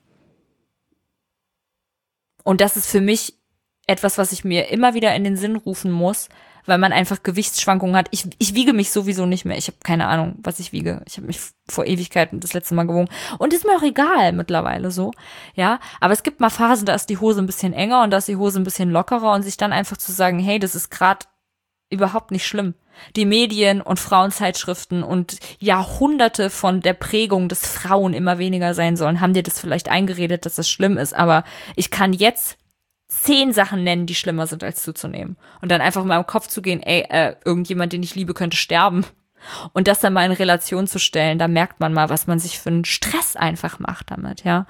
Und das ist für mich etwas, was ich mir immer wieder in den Sinn rufen muss, weil man einfach Gewichtsschwankungen hat. Ich wiege mich sowieso nicht mehr. Ich habe keine Ahnung, was ich wiege. Ich habe mich vor Ewigkeiten das letzte Mal gewogen. Und ist mir auch egal mittlerweile so. Ja, aber es gibt mal Phasen, da ist die Hose ein bisschen enger und da ist die Hose ein bisschen lockerer und sich dann einfach zu sagen, hey, das ist gerade überhaupt nicht schlimm. Die Medien und Frauenzeitschriften und Jahrhunderte von der Prägung, dass Frauen immer weniger sein sollen, haben dir das vielleicht eingeredet, dass das schlimm ist. Aber ich kann jetzt 10 Sachen nennen, die schlimmer sind, als zuzunehmen. Und dann einfach mal im Kopf zu gehen, irgendjemand, den ich liebe, könnte sterben. Und das dann mal in Relation zu stellen, da merkt man mal, was man sich für einen Stress einfach macht damit, ja.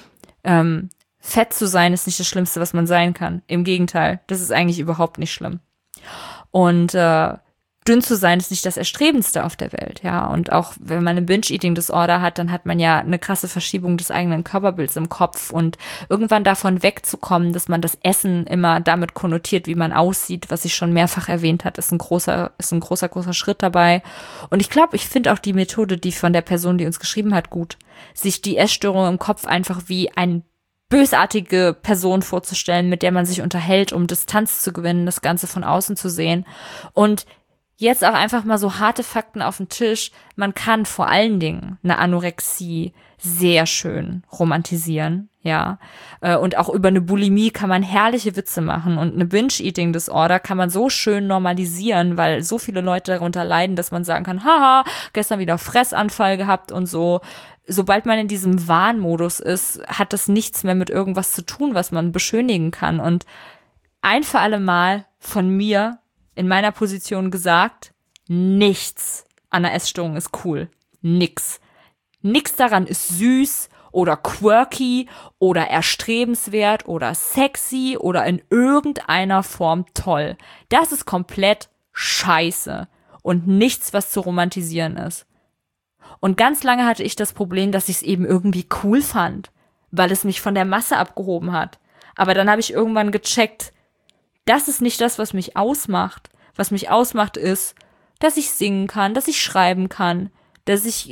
Fett zu sein ist nicht das Schlimmste, was man sein kann. Im Gegenteil, das ist eigentlich überhaupt nicht schlimm. Und dünn zu sein ist nicht das Erstrebendste auf der Welt, ja. Und auch wenn man eine Binge-Eating-Disorder hat, dann hat man ja eine krasse Verschiebung des eigenen Körperbilds im Kopf und irgendwann davon wegzukommen, dass man das Essen immer damit konnotiert, wie man aussieht, was ich schon mehrfach erwähnt hat, ist ein großer Schritt dabei. Und ich glaube, ich finde auch die Methode, die von der Person, die uns geschrieben hat, gut, sich die Essstörung im Kopf einfach wie ein bösartige Person vorzustellen, mit der man sich unterhält, um Distanz zu gewinnen, das Ganze von außen zu sehen. Und jetzt auch einfach mal so harte Fakten auf den Tisch. Man kann vor allen Dingen eine Anorexie sehr schön romantisieren, ja. Und auch über eine Bulimie kann man herrliche Witze machen. Und eine Binge-Eating-Disorder kann man so schön normalisieren, weil so viele Leute darunter leiden, dass man sagen kann, haha, gestern wieder Fressanfall gehabt und so. Sobald man in diesem Wahnmodus ist, hat das nichts mehr mit irgendwas zu tun, was man beschönigen kann. Und ein für alle Mal von mir in meiner Position gesagt, nichts an der Essstörung ist cool. Nix. Nix daran ist süß oder quirky oder erstrebenswert oder sexy oder in irgendeiner Form toll. Das ist komplett scheiße und nichts, was zu romantisieren ist. Und ganz lange hatte ich das Problem, dass ich es eben irgendwie cool fand, weil es mich von der Masse abgehoben hat. Aber dann habe ich irgendwann gecheckt, das ist nicht das, was mich ausmacht. Was mich ausmacht ist, dass ich singen kann, dass ich schreiben kann, dass ich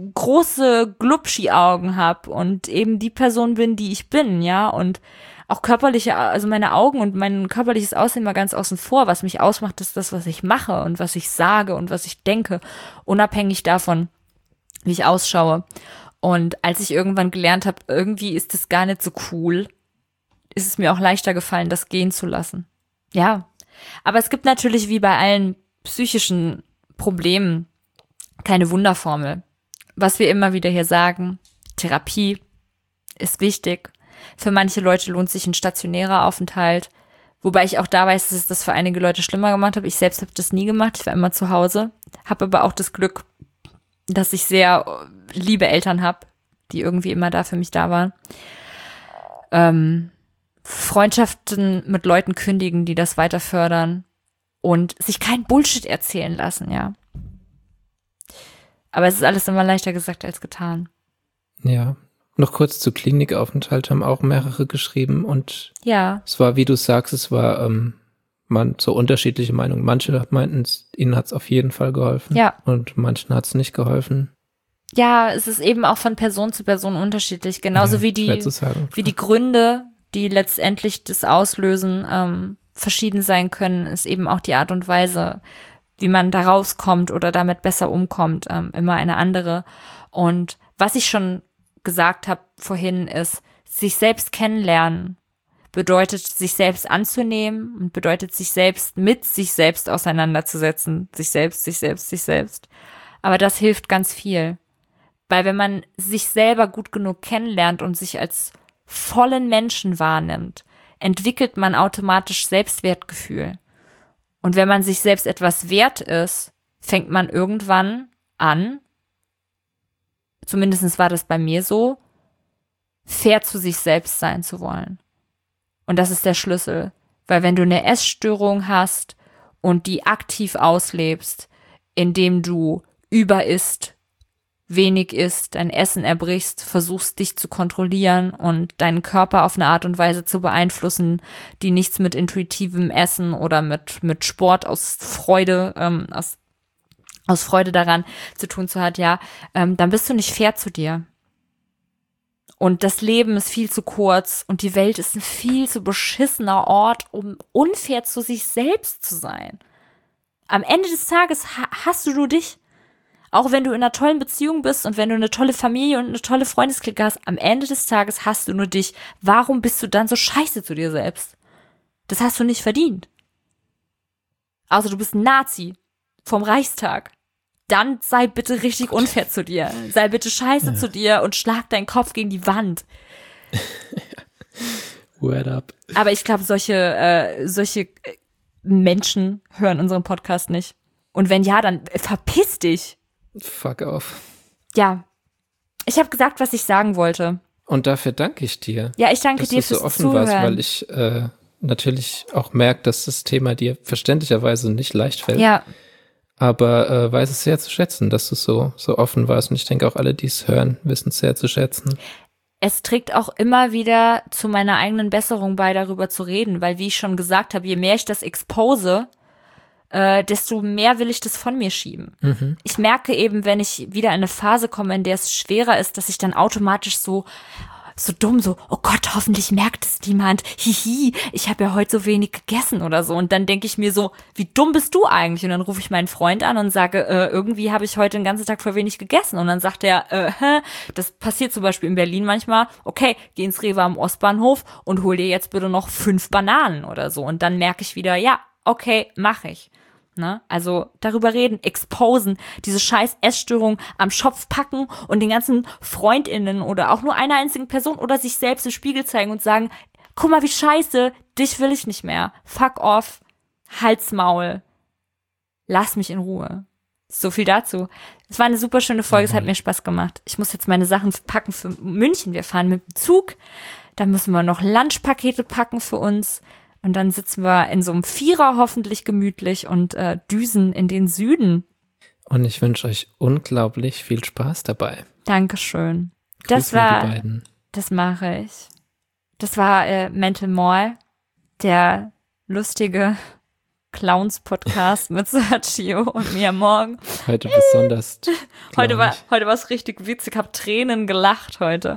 große Glubschi-Augen habe und eben die Person bin, die ich bin, ja. Und auch körperliche, also meine Augen und mein körperliches Aussehen mal ganz außen vor. Was mich ausmacht, ist das, was ich mache und was ich sage und was ich denke, unabhängig davon, wie ich ausschaue. Und als ich irgendwann gelernt habe, irgendwie ist das gar nicht so cool, ist es mir auch leichter gefallen, das gehen zu lassen. Ja, aber es gibt natürlich wie bei allen psychischen Problemen keine Wunderformel. Was wir immer wieder hier sagen, Therapie ist wichtig. Für manche Leute lohnt sich ein stationärer Aufenthalt. Wobei ich auch da weiß, dass es das für einige Leute schlimmer gemacht habe. Ich selbst habe das nie gemacht. Ich war immer zu Hause. Habe aber auch das Glück, dass ich sehr liebe Eltern habe, die irgendwie immer da für mich da waren. Freundschaften mit Leuten kündigen, die das weiter fördern und sich kein Bullshit erzählen lassen, ja. Aber es ist alles immer leichter gesagt als getan. Ja. Noch kurz zu Klinikaufenthalt haben auch mehrere geschrieben und ja. Es war, wie du sagst, es war so unterschiedliche Meinungen. Manche meinten, ihnen hat es auf jeden Fall geholfen und manchen hat es nicht geholfen. Ja, es ist eben auch von Person zu Person unterschiedlich. Genauso wie die Gründe, die letztendlich das auslösen, verschieden sein können, ist eben auch die Art und Weise, wie man da rauskommt oder damit besser umkommt, immer eine andere. Und was ich schon gesagt habe vorhin ist, sich selbst kennenlernen bedeutet, sich selbst anzunehmen und bedeutet, sich selbst mit sich selbst auseinanderzusetzen. Sich selbst. Aber das hilft ganz viel. Weil wenn man sich selber gut genug kennenlernt und sich als vollen Menschen wahrnimmt, entwickelt man automatisch Selbstwertgefühl. Und wenn man sich selbst etwas wert ist, fängt man irgendwann an, zumindest war das bei mir so, fair zu sich selbst sein zu wollen. Und das ist der Schlüssel. Weil wenn du eine Essstörung hast und die aktiv auslebst, indem du überisst, wenig isst, dein Essen erbrichst, versuchst dich zu kontrollieren und deinen Körper auf eine Art und Weise zu beeinflussen, die nichts mit intuitivem Essen oder mit Sport aus Freude, aus Freude daran zu tun hat, dann bist du nicht fair zu dir. Und das Leben ist viel zu kurz und die Welt ist ein viel zu beschissener Ort, um unfair zu sich selbst zu sein. Am Ende des Tages hast du nur dich. Auch wenn du in einer tollen Beziehung bist und wenn du eine tolle Familie und eine tolle Freundesklicke hast, am Ende des Tages hast du nur dich. Warum bist du dann so scheiße zu dir selbst? Das hast du nicht verdient. Also du bist ein Nazi vom Reichstag. Dann sei bitte richtig unfair zu dir. Sei bitte scheiße zu dir und schlag deinen Kopf gegen die Wand. Word up. Aber ich glaube, solche Menschen hören unseren Podcast nicht. Und wenn ja, dann verpiss dich. Fuck off. Ja. Ich habe gesagt, was ich sagen wollte. Und dafür danke ich dir. Ja, ich danke dir fürs dass du Zuhören. so offen warst, weil ich natürlich auch merke, dass das Thema dir verständlicherweise nicht leicht fällt. Ja. Aber weiß es sehr zu schätzen, dass du so offen warst. Und ich denke auch alle, die es hören, wissen es sehr zu schätzen. Es trägt auch immer wieder zu meiner eigenen Besserung bei, darüber zu reden. Weil, wie ich schon gesagt habe, je mehr ich das expose, desto mehr will ich das von mir schieben. Mhm. Ich merke eben, wenn ich wieder in eine Phase komme, in der es schwerer ist, dass ich dann automatisch so dumm, oh Gott, hoffentlich merkt es niemand. Hihi, ich habe ja heute so wenig gegessen oder so. Und dann denke ich mir so, wie dumm bist du eigentlich? Und dann rufe ich meinen Freund an und sage, irgendwie habe ich heute den ganzen Tag voll wenig gegessen. Und dann sagt er, das passiert zum Beispiel in Berlin manchmal, okay, geh ins Rewe am Ostbahnhof und hol dir jetzt bitte noch 5 Bananen oder so. Und dann merke ich wieder, ja, okay, mache ich. Ne? Also darüber reden, exposen, diese scheiß Essstörung am Schopf packen und den ganzen FreundInnen oder auch nur einer einzigen Person oder sich selbst im Spiegel zeigen und sagen, guck mal, wie scheiße, dich will ich nicht mehr. Fuck off, Halt's Maul, lass mich in Ruhe. So viel dazu. Es war eine super schöne Folge, es hat mir Spaß gemacht. Ich muss jetzt meine Sachen packen für München. Wir fahren mit dem Zug, dann müssen wir noch Lunchpakete packen für uns. Und dann sitzen wir in so einem Vierer hoffentlich gemütlich und düsen in den Süden. Und ich wünsche euch unglaublich viel Spaß dabei. Dankeschön. Das mache ich. Das war Mental Mall, der lustige Clowns-Podcast mit Sergio und mir morgen. Heute besonders. Heute war es richtig witzig, habe Tränen gelacht heute.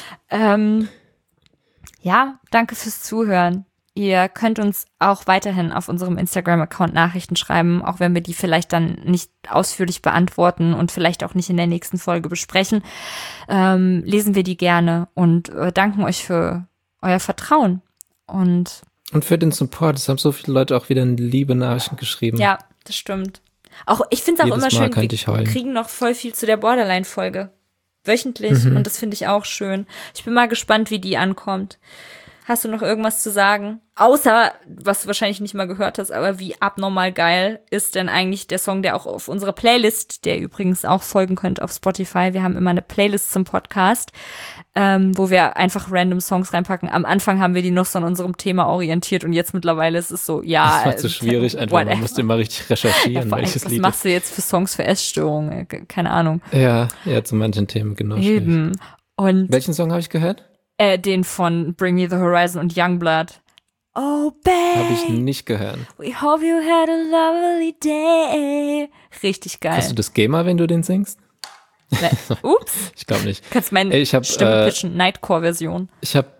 Ja, danke fürs Zuhören. Ihr könnt uns auch weiterhin auf unserem Instagram-Account Nachrichten schreiben, auch wenn wir die vielleicht dann nicht ausführlich beantworten und vielleicht auch nicht in der nächsten Folge besprechen. Lesen wir die gerne und danken euch für euer Vertrauen. Und für den Support. Es haben so viele Leute auch wieder liebe Nachrichten geschrieben. Ja, das stimmt. Auch ich finde es auch immer schön, wir kriegen noch voll viel zu der Borderline-Folge. Wöchentlich. Und das finde ich auch schön. Ich bin mal gespannt, wie die ankommt. Hast du noch irgendwas zu sagen? Außer, was du wahrscheinlich nicht mal gehört hast, aber wie abnormal geil ist denn eigentlich der Song, der auch auf unserer Playlist, der ihr übrigens auch folgen könnt auf Spotify. Wir haben immer eine Playlist zum Podcast, wo wir einfach random Songs reinpacken. Am Anfang haben wir die noch so an unserem Thema orientiert und jetzt mittlerweile ist es so, ja. Das war zu schwierig, einfach, man musste immer richtig recherchieren, ja, welches was Lied. Was machst du jetzt für Songs für Essstörungen? Keine Ahnung. Ja, zu manchen Themen, genau. Eben. Und welchen Song habe ich gehört? Den von Bring Me the Horizon und Youngblood. Oh, babe. Habe ich nicht gehört. We hope you had a lovely day. Richtig geil. Hast du das GEMA, wenn du den singst? Ne. Ups. Ich glaube nicht. Kannst meine Stimme pitchen. Nightcore-Version. Ich habe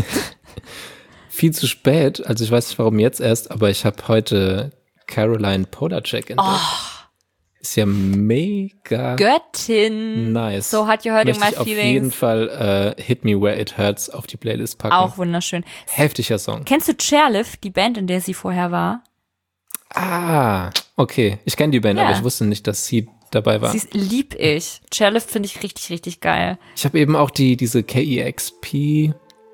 viel zu spät, also ich weiß nicht warum jetzt erst, aber ich habe heute Caroline Polachek entdeckt. Oh. Ist ja mega Göttin. Nice. So Hot You Hurting My Feelings. Auf jeden Fall Hit Me Where It Hurts auf die Playlist packen. Auch wunderschön. Heftiger Song. Kennst du Chairlift, die Band, in der sie vorher war? Ah, okay. Ich kenne die Band, aber ich wusste nicht, dass sie dabei war. Sie lieb ich. Chairlift finde ich richtig, richtig geil. Ich habe eben auch diese KEXP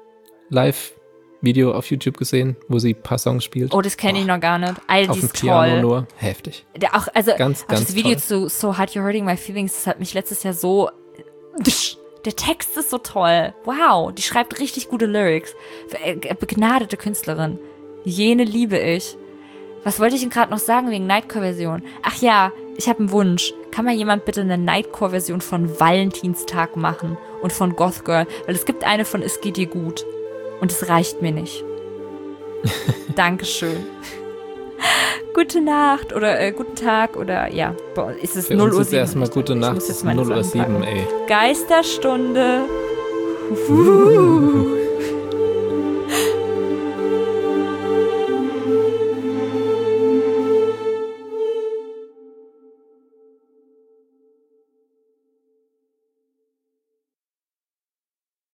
Live-Video auf YouTube gesehen, wo sie ein paar Songs spielt. Oh, das kenne ich noch gar nicht. Alter, auf die dem ist Piano toll. nur. Heftig. Auch, also, ganz das Video toll. zu So Hot You Hurting My Feelings, das hat mich letztes Jahr so... Der Text ist so toll. Wow, die schreibt richtig gute Lyrics. Begnadete Künstlerin. Jene liebe ich. Was wollte ich denn gerade noch sagen wegen Nightcore-Version? Ach ja, ich habe einen Wunsch. Kann mal jemand bitte eine Nightcore-Version von Valentinstag machen und von Goth Girl? Weil es gibt eine von Es geht dir gut. Und es reicht mir nicht. Dankeschön. Gute Nacht oder guten Tag oder ja, ist es 0:07 Uhr. Ist erstmal gute Nacht, es ist 0:07 Uhr, ey. Geisterstunde.